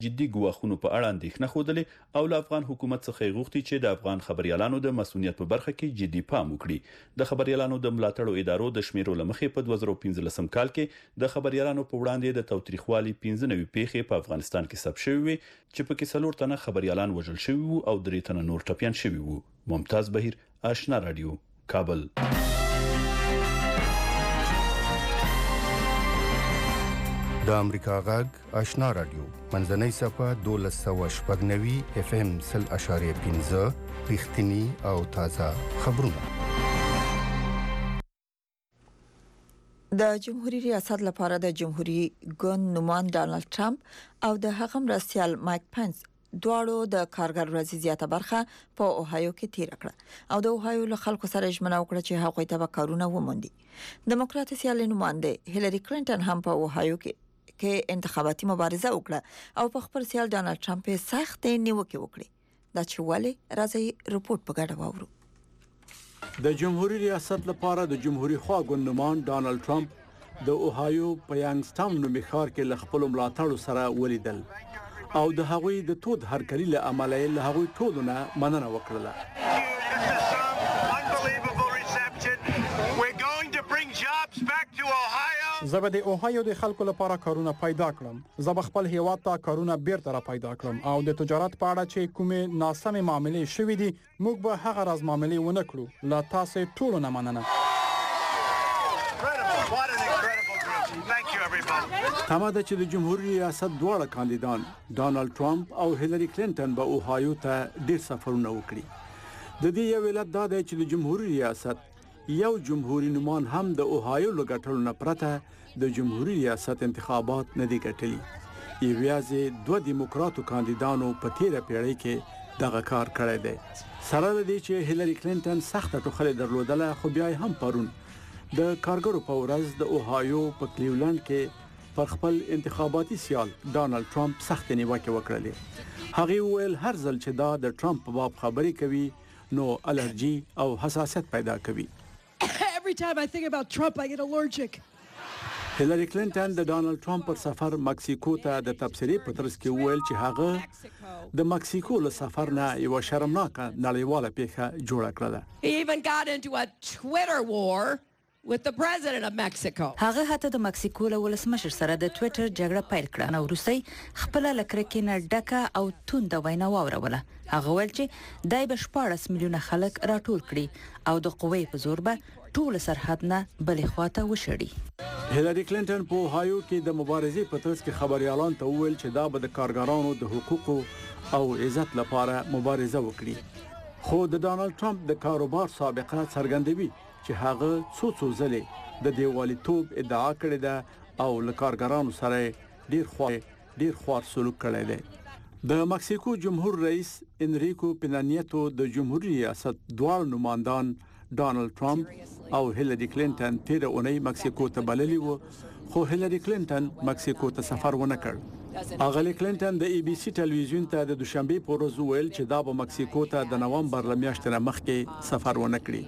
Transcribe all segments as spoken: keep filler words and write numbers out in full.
جدي ګواښونو په اړه اندېښنه خوده او له افغان حکومت څخه غوښتي چې د افغان خبريالانو د مسؤلیت په برخه کې جدي پام وکړي. د خبريالانو د ملاتړو ادارو د شمیرو لمخې په دوه زره پنځلسم کال کې د خبريالانو په وړاندې د توتریخوالي پنځه نوي پیښې په افغانستان کې ثبت شوې وي چې په کې څلور تنه خبريالان وژل شوي وو او درې تنه نور ټپيان شوي وو. ممتاز بهیر، آشنا رادیو، کابل. د امریکا غږ آشنا رادیو منځنۍ صفه دولس سوه شپږ نوي اف ام سل اشاریه پنځه رښتینی او تازه خبرونه. د جمهوریت ریاست لپاره د جمهوریت ګوند نومان ډانلډ ټرمپ او د هغه مرستیال مایک پنس دواړو د کارګر ورځې زیاته برخه په اوهایو کې تیر کړه او د اوهایو له خلکو سره ژمنه وکړه چې هغوی ته به کارونه وموندي. دموکرات سیالي نماینده هیلری کلینټن هم په اوهایو کې کې انتخاباتي مبارزه وکړه او په خپل سیال ډانلډ ټرمپ سخت نیوکه وکړه. دا چې ولې راځي رپورت په ګډه واورو. د جمهوریت ریاست لپاره د جمهوریت خوا ګوندمان ډانلډ ټرمپ د اوهایو په یانګستاون نومي ښار کې له خپل ملاتړو سره ولیدل او د هغوی د تود هرکلي له امله له هغوی ټولو نه مننه وکړه. زه به د اوهایو د خلکو لپاره کارونه پیدا کړم. زه به خپل هیواد ته کارونه بیرته را پیدا کړم او د تجارت په اړه چې کومې ناسمې معاملې شوې دي موږ به هغه راز معاملې ونه کړو. له تاسو ټولو نه مننه. تمه ده چې د جمهوریت ریاست دواړه کاندیدان ډانلډ ټرمپ او هیلری کلینټن به اوهایو ته ډیر سفرونه وکړي. د دې یو علت دا دی چې د جمهوریت ریاست یو جمهوریت نومان هم د اوهایو له ګټلو نه پرته د جمهوریت ریاست انتخابات نه دي ګټلي. یوازې دوه دیموکراتو کاندیدانو په تیره پیړۍ کې دغه کار کړی دی. سره له دې چې هیلری کلینټن سخته ټوخلې درلودله خو بیا هم پرون د کارګرو په ورځ د اوهایو په کلیولند کې پر خپل انتخاباتي سیال ډانلډ ټرمپ سخت نیوکه وکړه. هغه ویل هر ځل چې دا د ټرمپ په باب خبرې کوي نو الرجی او حساسیت پیدا کوي. Every time I think about Trump I get allergic. هیلری کلینټن د ډانلډ ټرمپ پر سفر مکسیکو ته د تبصرې په ترڅ کې ویل چې هغه د مکسیکو له سفر نه یو شرمناکه نړیواله پیښه جوړه کړه. He even got into a Twitter war with the president of Mexico. هغه هته د مکسیکو له ولسمشر سره د ټوئیټر جګړه پیل کړه نو روسي خپل لکرکې نه ډکه او توند وینا واوروله. هغه ویل چې دای به شپاړس میلیونه خلک راټول کړي او د قوې په زور به ټول سرحد نه بلې خواته وشړي. هیلری کلینټن په اوهایو کې د مبارزې په ترڅ کې خبريالان ته وویل چې دا به د کارګرانو د حقوقو او عزت لپاره مبارزه وکړي. خو د ډانلډ ټرمپ د کاروبار سابقه څرګندوي چې هغه څو څو ځلې د دیوالیتوب ادعا کړې ده او له کارګرانو سره ډیر خو ډیر خوار سلوک کړی دی. د مکسیکو جمهور رئیس انریکو پینا نیتو د جمهوریت ریاست دوه نمائندان ډانلډ ټرمپ او هیلری کلینټن تیر اونۍ مکسیکو ته بللی وو خو هیلری کلینټن مکسیکو ته سفر ونه کړ. اغلی کلینټن د ای بي سي ټلویزیون ته د دوشنبه په ورځ ویل چې دا به مکسیکو ته د نوامبر ل میاشتې نه مخکې سفر ونه کړي.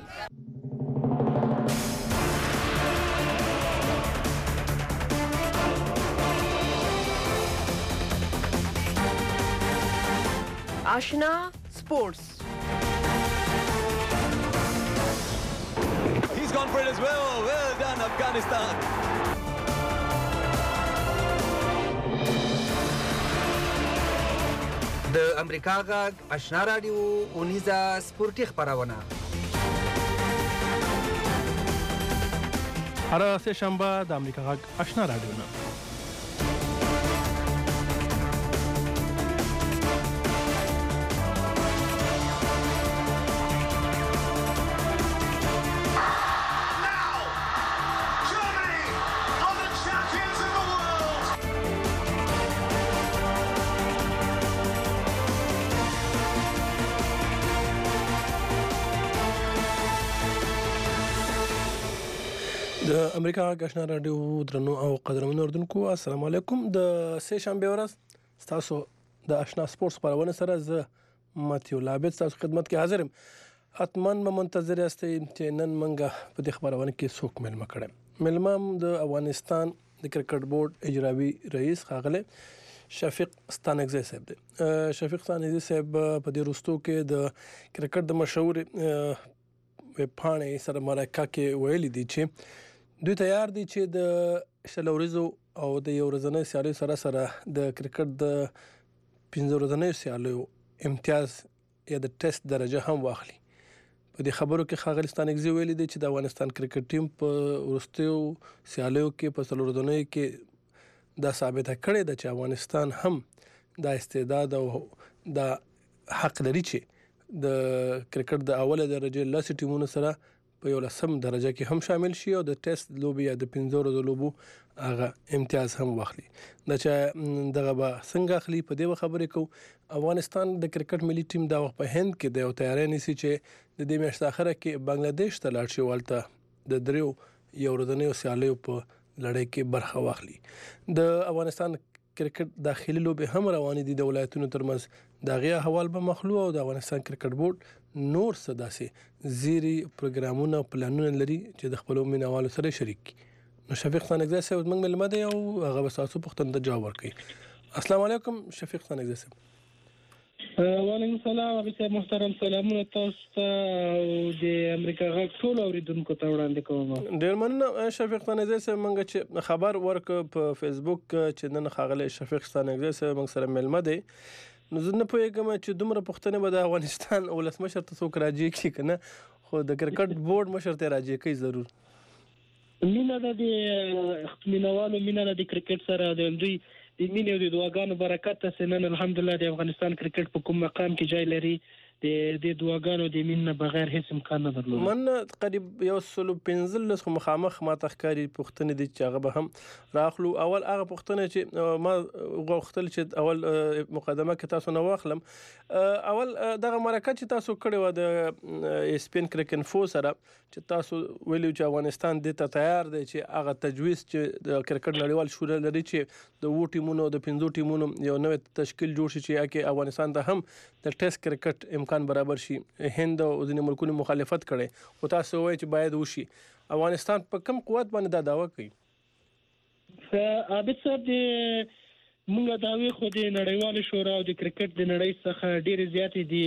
آشنا سپورتس. He's gone for it as well. Well done, Afghanistan. د امریکا غږ آشنا رادیو اونیزه سپورتي خبرونه. هر سه شنبه د امریکا غږ آشنا رادیو نه د امریکا غږ رادیو درنو او قدرمنو اردوونکو السلام علیکم. د سه شنبه ورځ تاسو د آشنا سپورتس خبرونه سره زه ماتیو لابد تاسو خدمت کې حاضر یم. اتمن به منتظر یاستئ چې نن منګه په دې خبرونه کې څوک ملمه کړم. ملمم د افغانستان د کرکټ بورډ اجرایي رئیس ښاغلی شفیق ستانکزی صاحب دی. شفیق ستانکزی صاحب په دې وروستو کې د کرکټ د مشهور پاڼې سره مرکه کې ویلي دي چې دوی تیار دي چې د شل ورځو او د یو ورځنۍ سیالیو سره سره د کرکټ د پنځه ورځنۍ سیالیو امتیاز یا د ټیسټ درجه هم واخلي. په دې خبرو کې ښاغلي ستانکزي ویلي دي چې د افغانستان کرکټ ټیم په وروستیو سیالیو کې په څلور ورځنیو کې دا ثابته کړې ده چې افغانستان هم دا استعداد او دا حق لري چې د کرکټ د اوله درجه لاسي ټیمونو سره په یو لسم درجه کې هم شامل شي او د ټیسټ لوبي یا د پنځه ورځو لوبو هغه امتیاز هم واخلي. دا چې دغه به څنګه اخلي په دې خبرې کو. افغانستان د کرکټ ملي ټیم دا وخت په هند کې د یو تیاری نیسي چې د دې میاشتې اخره کې بنگلاديش ته لاړ شي والته د دریو یو ورځنیو سیالیو په لړۍ کې برخه واخلي. د افغانستان کرکټ داخلي لوبي هم روانې دي د ولایتونو ترمنځ دا غي احوال به مخلو او د افغانستان کرکټ بورډ نور صداسي زیری پروګرامونه پلانونه لري چې د خپل مینوالو سره شریک کړي. نو شفیق ستانکزی صاحب موږ ملمه دی او هغه به تاسو پوښتنه ته جواب ورکړي. السلام علیکم شفیق ستانکزی صاحب. وعلیکم السلام ابي محترم سلامونه تاسو ته او د امریکا غږ ټول اوریدونکو ته وړاندې کوم. ډیر مننه شفیق ستانکزی صاحب. موږ چې خبر ورک په فیسبوک چې نن خاغله شفیق ستانکزی صاحب موږ سره ملمه دی نو زه نه پوهیږم چې دومره پوښتنه به د افغانستان ولسمشر ته څوک راځي کی کنه خو د کرکټ بورډ مشر ته راځي کوي ضرور. مینا د مینوالو مینا د کرکټ سره د دوی د مینې او د دعاګانو برکت ته نن الحمدلله د افغانستان کرکټ په کوم مقام کې ځای لري. د د دعاګانو د مين نه بغیر هیڅ امکان نه درلود. من قریب یو سلو پنځلس مخامخ ما تخکاری پښتنې دي چې هغه به هم راخلو. اول هغه پښتنه چې ما غوښتل چې اول مقدمه کې تاسو نه واخلم. اول دغه مرکه چې تاسو کړې و د اسپین کرکن فو سره چې تاسو ویلو چې افغانستان د ته تیار دی چې هغه تجویز چې د کرکټ نړیوال شورا لري چې د وو ټیمونو د پنځو ټیمونو یو نوې تشکیل جوړ شي چې هغه افغانستان ته هم د ټیسټ کرکټ امکان برابر شي. هند او ځینې ملکونو مخالفت کړي خو تاسو وایي چې باید وشي. افغانستان په کم قوت باندې دا داوا کوي؟ عابد صاحب د موږ داوی خو د نړیوال شورا او د کرکټ د نړۍ څخه ډیر زیات دي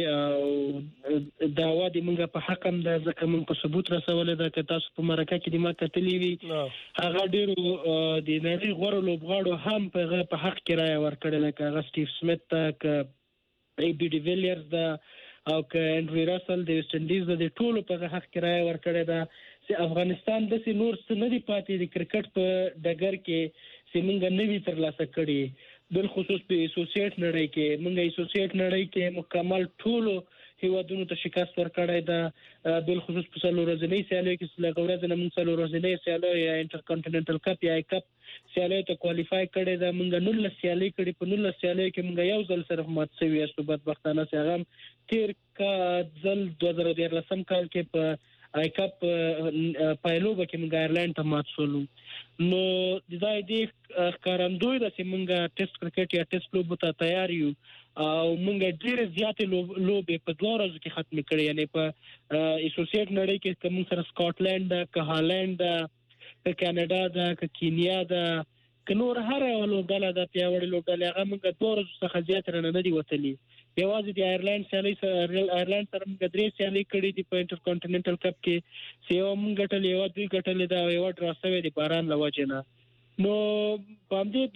او داوا د موږ په حق هم د ځکه موږ په ثبوت رسولې ده چې تاسو په مرکه کې د ما کتلې وي هغه ډیر د نړۍ غوړ لوبغاړو هم په حق کې رائے ورکړل لکه سټیو سمیت ته ای بي ډي ویلیرز دا او که انډری راسل د ویسټ انډیز د ټولو په حق کې رائے ورکړی ده چې افغانستان د سي نور څه نه دی پاتې د کرکټ په ډګر کې چې موږ نوی ترلاسه کړي. بل خصوص په اسوسییټ نړۍ کې موږ اسوسییټ نړۍ کې مکمل ټولو هیوادونو ته شکست ورکړی ده. بل خصوص په څلور ورځنۍ سیالیو کې څلور ورځې موږ څلور ورځنۍ سیالیو یا انټرکانټیننټل کپ یا کپ سیالیو ته کوالیفای کړی ده. موږ نولس سیالۍ کړي په نولس سیالیو کې موږ یو ځل صرف مات شوي یو بدبختانه چې هغه تیر کا ځل دوه زره دیارلسم کال کې په آی کپ پایلوبه کې موږ ایرلند ته مات شولو. نو د دې ښکارندوی ده چې موږ ټیسټ کرکټ یا ټیسټ لوبو ته تیار یو او موږ ډېر زیاتې لوبې په دوه ورځو کې ختمې کړې. یعنې په اسوسییټ نړۍ کې که موږ سره سکاټلند ده که هالند ده که کاناډا ده که کینیا ده که نور هر یوه لوبډله ده پیاوړې لوبډلې هغه موږ دوه ورځو څخه زیات رانه نه دي وتلي. یوازې د ایرلند سیالۍ سره ایرلند سره موږ درې سیالۍ کړې دي په انټرکانټیننټل کپ کې چې یوه موږ ګټلې یوه دوی ګټلې ده او یوه ډرا سوې د باران له وجې نه. نو په همدې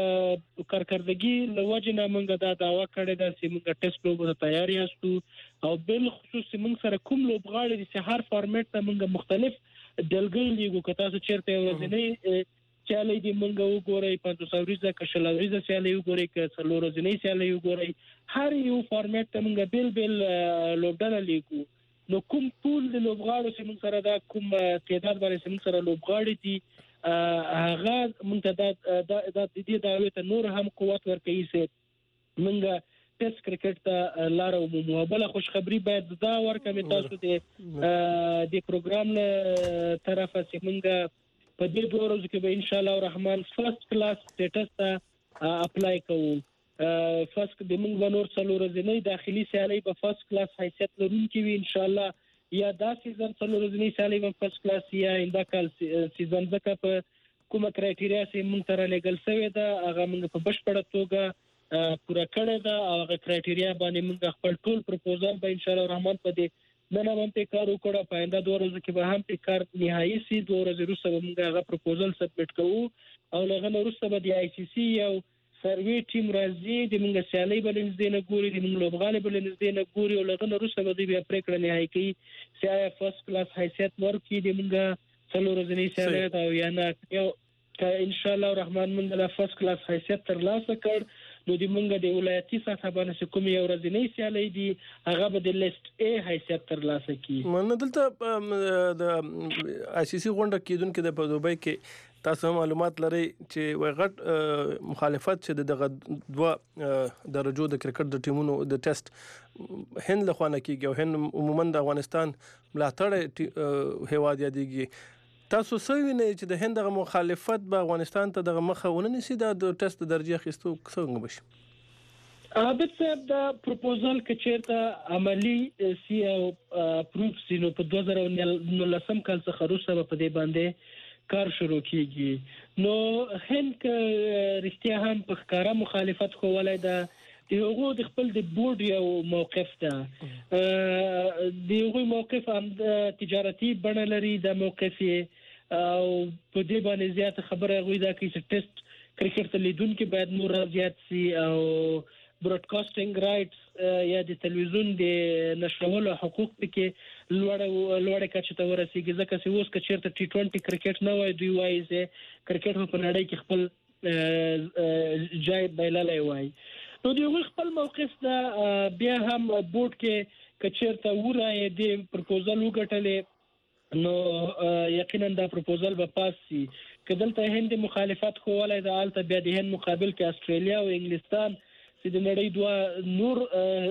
د کارکردګي له وجې نه موږ دا دعوه کړې ده چې موږ ټیسټ لوبو ته تیار یاستو او بالخصوص چې موږ سره کوم لوبغاړي دي چې هر فارمیټ ته موږ مختلف ډلګۍ لیږو. که تاسو چېرته یو ورځنۍ سیالۍ دي موږ وګورئ پنځوس اوریزه که شل اوریزه سیالۍ وګورئ که څلور ورځنۍ سیالۍ وګورئ هر یو فارمیټ ته موږ بیل بیل لوبډله لیږو. نو کوم پول د لوبغاړو چې موږ سره دا کوم تعداد باندې چې موږ سره لوبغاړي دي هغه موږ ته دا د دې دعوې ته نور هم قوت ورکوي چې موږ ټیسټ کرکټ ته لار ومومو. بله خوشخبري باید دا ورکړم تاسو د د پروګرام له طرفه چې موږ په دې دوه ورځو کې به ان شاء الله الرحمن فرست کلاس سټیټس ته اپلای کوو. فرست د موږ به نور څلور ورځنۍ داخلي سیالۍ به فرست کلاس حیثیت لرونکي وي ان شاء الله یا دا سیزن څلور ورځنۍ سیالۍ به فرست کلاس یا انده کال سیزن ځکه په کومه کرایټیریا چې موږ تر لګل شوی دا هغه موږ په بشپړه توګه پوره کړی دا او هغه کرایټیریا باندې موږ خپل ټول پروپوزل به ان شاء الله الرحمن په دې نن هم په کار وکړو په آینده دوه ورځې کې به هم په کار نهایي سي دوه ورځې وروسته به موږ هغه پروپوزل سبمیټ کوو او لغه وروسته به د آی سی سی یو سروي ټیم راځي د موږ سیالي بل نږدې نه ګوري د موږ لوبغالي بل نږدې نه ګوري او لغه وروسته به بیا پریکړه نهایي کوي چې آیا فرست کلاس حیثیت ورکړي د موږ څلور ورځې سیالي او یا نه یو ان شاء الله الرحمن موږ له فرست کلاس حیثیت ترلاسه کړ نو د مونږ د ولایتي سطح باندې کوم یو ورځنی سیالي دي هغه به د لیست ا حیثیت ترلاسه کی من دلته د آی سی سی غونډه کیدونکو د په دوبۍ کې تاسو معلومات لري چې وغټ مخالفت چې دغه دوه درجو د کرکټ د ټیمونو د ټیسټ هند له خوانه کیږي او هند عموما د افغانستان ملاتړ هیواد یادېږي تاسو سوي نه چې د هند غو مخالفت به افغانستان ته دغه مخه ونه نسی د ټیسټ درجه اخیستو څنګه بشي عابد صاحب دا پروپوزل کې چیرته عملی سی او پروف سینو په دوه زره نولسم کال څخه وروسته په دې باندې کار شروع کیږي نو هند ک رښتیا هم په ښکارا مخالفت کولای دا د هغو د خپل د بورډ یو موقف ده د هغو موقف هم تجارتي بڼه لري د موقف او په دې باندې زیات خبره غوي دا کې چې ټیسټ کرکټ لیدونکو باید نور زیات سي او براډکاسټینګ رائټس یا د تلویزیون د نشرولو حقوق پکې لوړ لوړ کچه ته ورسیږي ځکه چې اوس که چیرته ټي ټوئنټي کرکټ نه وای دوی وایي چې کرکټ په نړۍ کې خپل ځای بایللای وای نو دوی خپل موقف دا بیا هم بورډ کې که چیرته ورای د پروپوزل وګټلې نو یقینا دا پروپوزل به پاس شي کدلته هند مخالفت کولای دا الته بیا د هند مقابل کې استرالیا او انګلستان چې د نړۍ دوه نور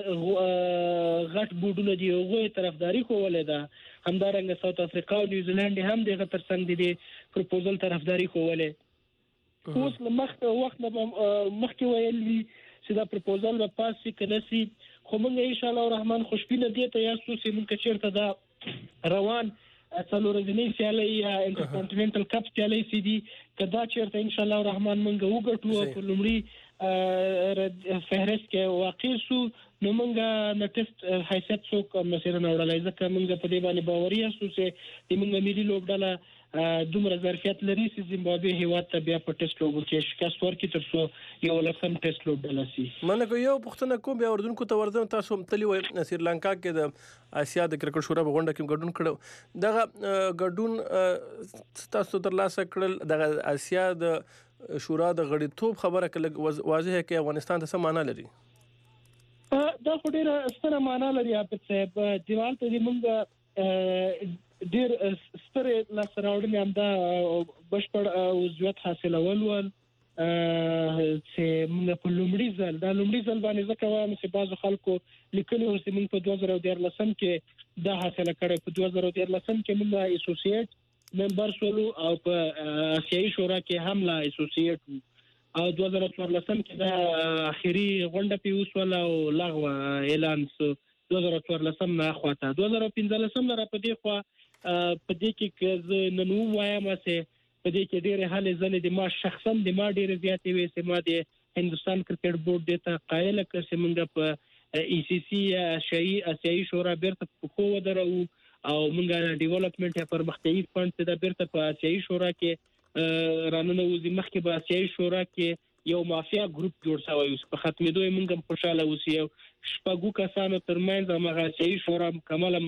غټ بورډونه دی هغه طرفداري کولای دا همدارنګه ساوث افریقا او نیوزیلند هم دغه ترڅنګ دي پروپوزل طرفداري کولای اوس مخ وخت مخکې ویل وی چې دا پروپوزل به پاس شي کنه سي خو موږ ان شاء الله الرحمن خوشبینه دي ته یاسو چې موږ چیرته دا روان څلور ورځې سیالي یا انټرکانټیننټل کپ سیالي سي دي کدا چیرته ان شاء الله الرحمن موږ وګټو په لومړی فهرست کې واقع سو نو موږ د ټیسټ حیثیت څوک مسیر نه وړلای ځکه موږ په دې باندې باوري یو چې د موږ ملي لوبډله دومره ظرفیت لري چې زیمبابوې هیواد ته بیا په ټیسټ لوبو کې شکست ورکړي تر څو یو لسم ټیسټ لوبډله سي منګه یو پښتنه کوم بیا اردن کو ته ورځم تاسو تلی وای سریلانکا کې د آسیا د کرکټ شورا په غونډه کې ګډون کړو دغه ګډون تاسو تر لاسه کړل د آسیا د شورا د غړیتوب خبره کله واضح کې افغانستان ته څه معنی لري دا خو ډیره ستره معنی لري عابد صاحب دیوال ته موږ ډیر ستره لاسراوړنې هم دا بشپړ عضویت حاصلول ول چې موږ په لومړي ځل دا لومړي ځل باندې ځکه وایم چې بعضو خلکو لیکلي و چې موږ په دوه زره دیارلسم کې دا حاصله کړې په دوه زره دیارلسم کې موږ ایسوسییټ ممبر شولو او په آسیایي شورا کې هم لا ایسوسییټ او دوه زره څوارلسم کې دا اخیری غونډه پیوس ولا او لغوه اعلان شو دوه زره څوارلسم نه خواته دوه زره پنځلسم را په دې خوا په دې کې چې نن وایم چې په دې کې ډېر حل ځلې د ما شخصا د ما ډېر زیاتې وي چې ما د هندستان کرکټ بورډ د ته قائل کړ چې موږ په ای سی سی شایي آسیایي شورا بیرته په خو ودرو او موږ ډیولپمنٹ یا پرمختیایي فند ته د بیرته په آسیایي شورا کې رانونه وزي مخکې په آسیایي شورا کې یو مافیا ګروپ جوړ شوی اوس په ختمېدو یې موږ هم خوشاله اوسو شپږو کسانو ترمنځ هغه آسیایي شورا مکمله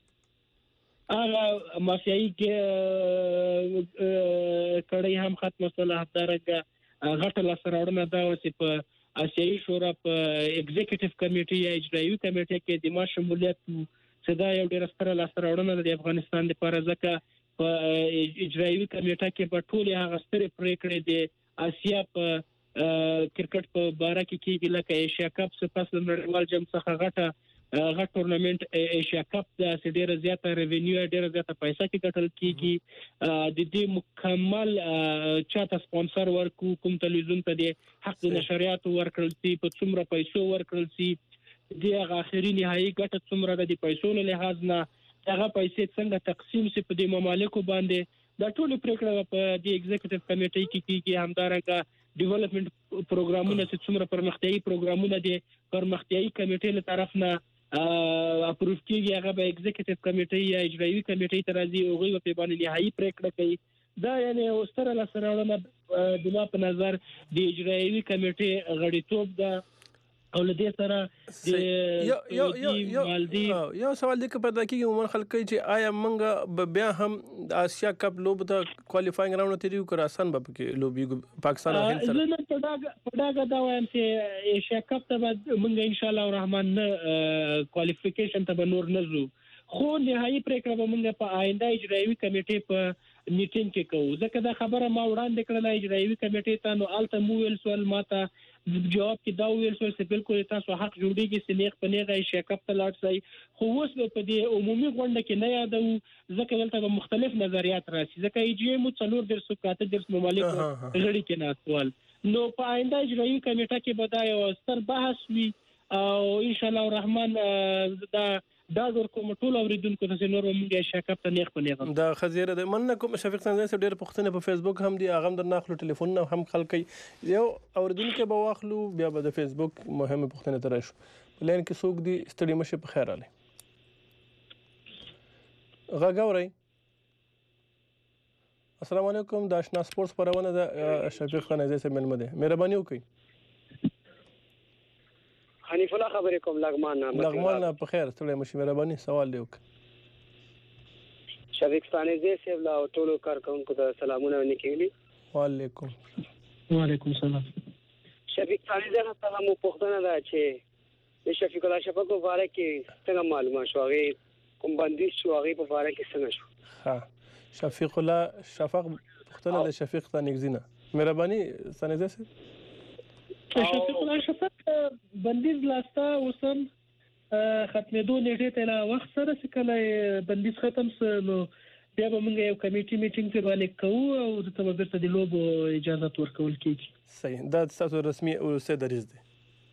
هغه مافیایي کې کړي هم ختمه شوه همدارنګه غټه لاسراوړنه دا و چې په آسیایي شورا په ایگزیکټیو کمیټي یا اجرایي کمیټه کې د ما شمولیت چې دا یو ډېر ستره لاسراوړنه د افغانستان لپاره ځکه په اجرایي کمیټه کې په ټول هغه سترې پریکړې د آسیا په کرکټ په باره کې کېږي لکه ایشیا کپ سپاس نړیوال جام څخه غټه غټ ټورنمنت ایشیا کپ د ډېر زیاته ریوینیو ډېر زیاته پیسې کې ګټل کیږي د دې مکمل چاته سپانسر ورکو کوم تلویزیون ته د حق د نشریات ورکړل سي په څومره پیسو ورکړل سي د اخري نهایي ګټه څومره د پیسو له لحاظ نه هغه پیسې څنګه تقسیم سي په دې ممالکو باندې دا ټول پریکړه په د ایگزیکټیو کمیټې کې کیږي. همدارنګه ډیولپمنٹ پروګرامونه چې څومره پرمختیایي پروګرامونه دي پرمختیایي کمیټې له طرف نه اپروف کیږي هغه به ایگزیکټیو کمیټې یا اجرایي کمیټې ته راځي او هغه په باندې نهایي پریکړه کوي. دا یعنی اوستره لسرهونه د ما په نظر د اجرایي کمیټې غړیتوب ده او لدې سره یو یو یو یو سوال دی چې پیدا کیږي عموما خلک چې آیا موږ بیا هم د آسیا کپ لوب ته کوالیفاینګ راوند تیریو کړ آسان به کې لوبي پاکستان او هند سره زه په داګه په داګه دا وایم چې ایشیا کپ ته موږ ان شاء الله الرحمن نه کوالیفیکیشن ته به نور نه زو خو نهایي پریکړه به موږ په آینده اجرایي کمیټې په میټینګ کې کوو. ځکه دا خبره ما وړاندې کړله اجرایي کمیټې ته نو الته مو ویل سوال ماته جواب کې دا ویل سوال چې بالکل تاسو حق جوړیږي چې نیغ په نیغه ایشیا کپ ته لاړ شئ. خو اوس په دې عمومي غونډه کې نه یادو ځکه دلته به مختلف نظریات راشي ځکه ای جی ایم څلور درس کاته درس ممالک غړي کې نه سوال نو په آینده اجرایي کمیټه کې به دا یو ستر بحث وي او ان شاء الله الرحمن دا دا ډور کوم ټول اوریدونکو ته نور موږ ایشیا کپ ته نیغ په نیغه دا خزیره د من کوم شفیق څنګه سره ډېر پښتنه په فیسبوک هم دي هغه در ناخلو ټلیفون نه هم خلک یو اوریدونکو به واخلو بیا به د فیسبوک مهمه پښتنه تر شو لین کې څوک دي ستړي مشه په خیر علي غاګوري السلام علیکم د آشنا سپورتس پرونه د شفیق خان عزیز ملمه ده مهرباني وکړئ. حنیف الله خبرې کوم لغمان نه لغمان نه په خیر ستړي مشه مهرباني سوال دی وک شفیق ثاني زه سیب لا ټولو کارکونکو ته سلامونه ونکړي. وعلیکم وعلیکم السلام. شفیق ثاني زه تاسو مو پوښتنه ده چې د شفیق الله شفیق په اړه کې څنګه معلومه شو هغه کوم بندیز شو هغه په اړه کې څنګه شو؟ ها شفیق الله شفق پوښتنه د شفیق ثاني زینه مهرباني ثاني زه شفیق الله شفق بندیز لاستا وسم ختمېدو نیټه ته لا وخت سره چې کله بندیز ختم نو بیا به موږ یو کمیټي میټینګ ته باندې کوو او د تبادل ته د لوبو اجازه ورکول کیږي. صحیح دا تاسو رسمي او سه دریز دي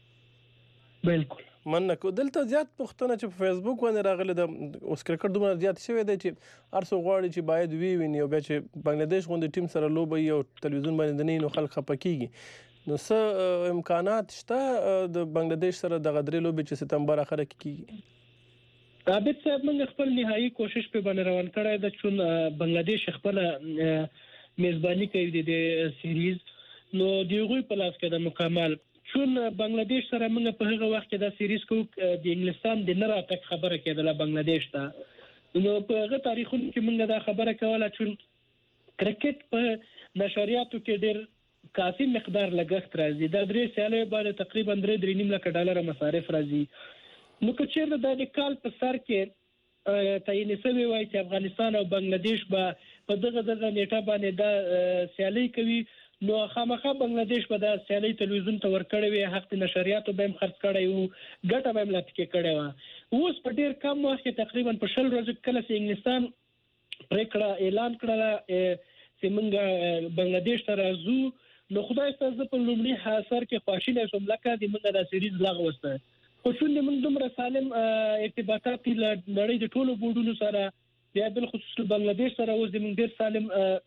بالکل من کو دلته زیات پښتنه چې په فیسبوک باندې راغله د اوس کرکټ دومره زیات شوی دی چې ارسو غواړي چې باید وی ویني او بیا چې بنگلاديش غونډه ټیم سره لوبي او ټلویزیون باندې نه نو خلک خپکیږي نو څه امکانات شته د بنگلاديش سره د غدري لوبي چې ستمبر اخره کې کیږي؟ عابد صاحب موږ خپل نهایي کوشش په باندې روان کړی د چون بنگلاديش خپل میزبانی کوي د سیریز نو دیغه په لاس کې د مکمل چون بنگلاديش سره موږ په هغه وخت کې د سیریز کو د انګلستان د نه راتګ خبره کېدله بنگلاديش ته نو په هغه تاریخونو کې موږ دا خبره کوله چون کرکټ په نشریاتو کې ډېر کافي مقدار لګښت راځي د درې سالې باندې تقریبا درې درې نیم لک ډالر مصارف راځي نو که چیرته د کال په سر کې تعین شوی وای چې افغانستان او بنگلاديش به په دغه دغه نیټه باندې د سیالي کوي نو خامخا بنگلاديش په د سیالي تلویزیون ته ورکړی وي حق نشریاتو به هم خرڅ کړی وو ګټه به هم لټکې کړی و اوس په ډیر کم وخت کې تقریبا په شل ورځې کله چې انګلستان پریکړه اعلان کړله چې موږ بنگلاديش ته راځو نو خدای ستاسو په لومړي حاصر کې خواشینه شوم لکه د موږ د سیریز لغوسته خو شون د موږ دومره سالم ارتباطات له نړۍ د ټولو بورډونو سره بیا بل خصوص بنگلاديش سره اوس د موږ ډیر سالم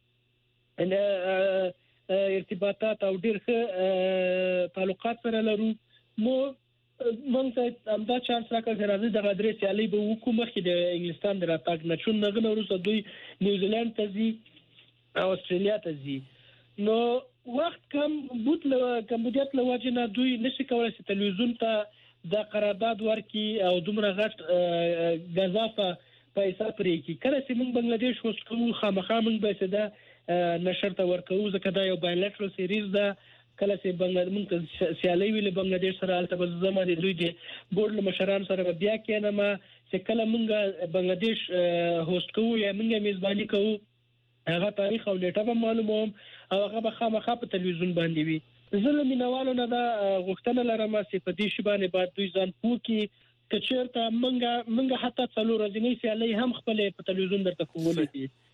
ارتباطات او ډیر ښه تعلقات سره لرو نو موږ ته همدا چانس راکړ چې راځي د غدري سیالي به وکړو مخکې د انګلستان د راتګ نه چون دغه وروسته دوی نیوزیلند ته ځي او استرالیا ته ځي نو وخت کم بوت له کمبودیت له وجه نه دوی نشي کولای چې تلویزیون ته د قرارداد ورکي او دومره غټ غذافه پیسې پرې کی کله چې موږ بنگلاديش اوس کوم خامخا موږ به څه نشر ته ورکو ځکه دا یو بایلټرل سیریز ده کله چې بنگلاديش موږ سیالي ویل بنگلاديش سره البته زموږ د دوی د بورډ مشران سره بیا کېنه ما چې کله موږ بنگلاديش هوست کوو یا موږ میزبانی کوو هغه تاریخ او نیټه به معلوموم او هغه به خامخا په تلویزیون باندې وي زه مینوالو نه دا غوښتنه لرم چې په دې شی باندې باید دوی ځان پوکي کچېرته منګه منګه حتی څلور ورځې سیالي هم خپل په تلویزیون درته کولې دي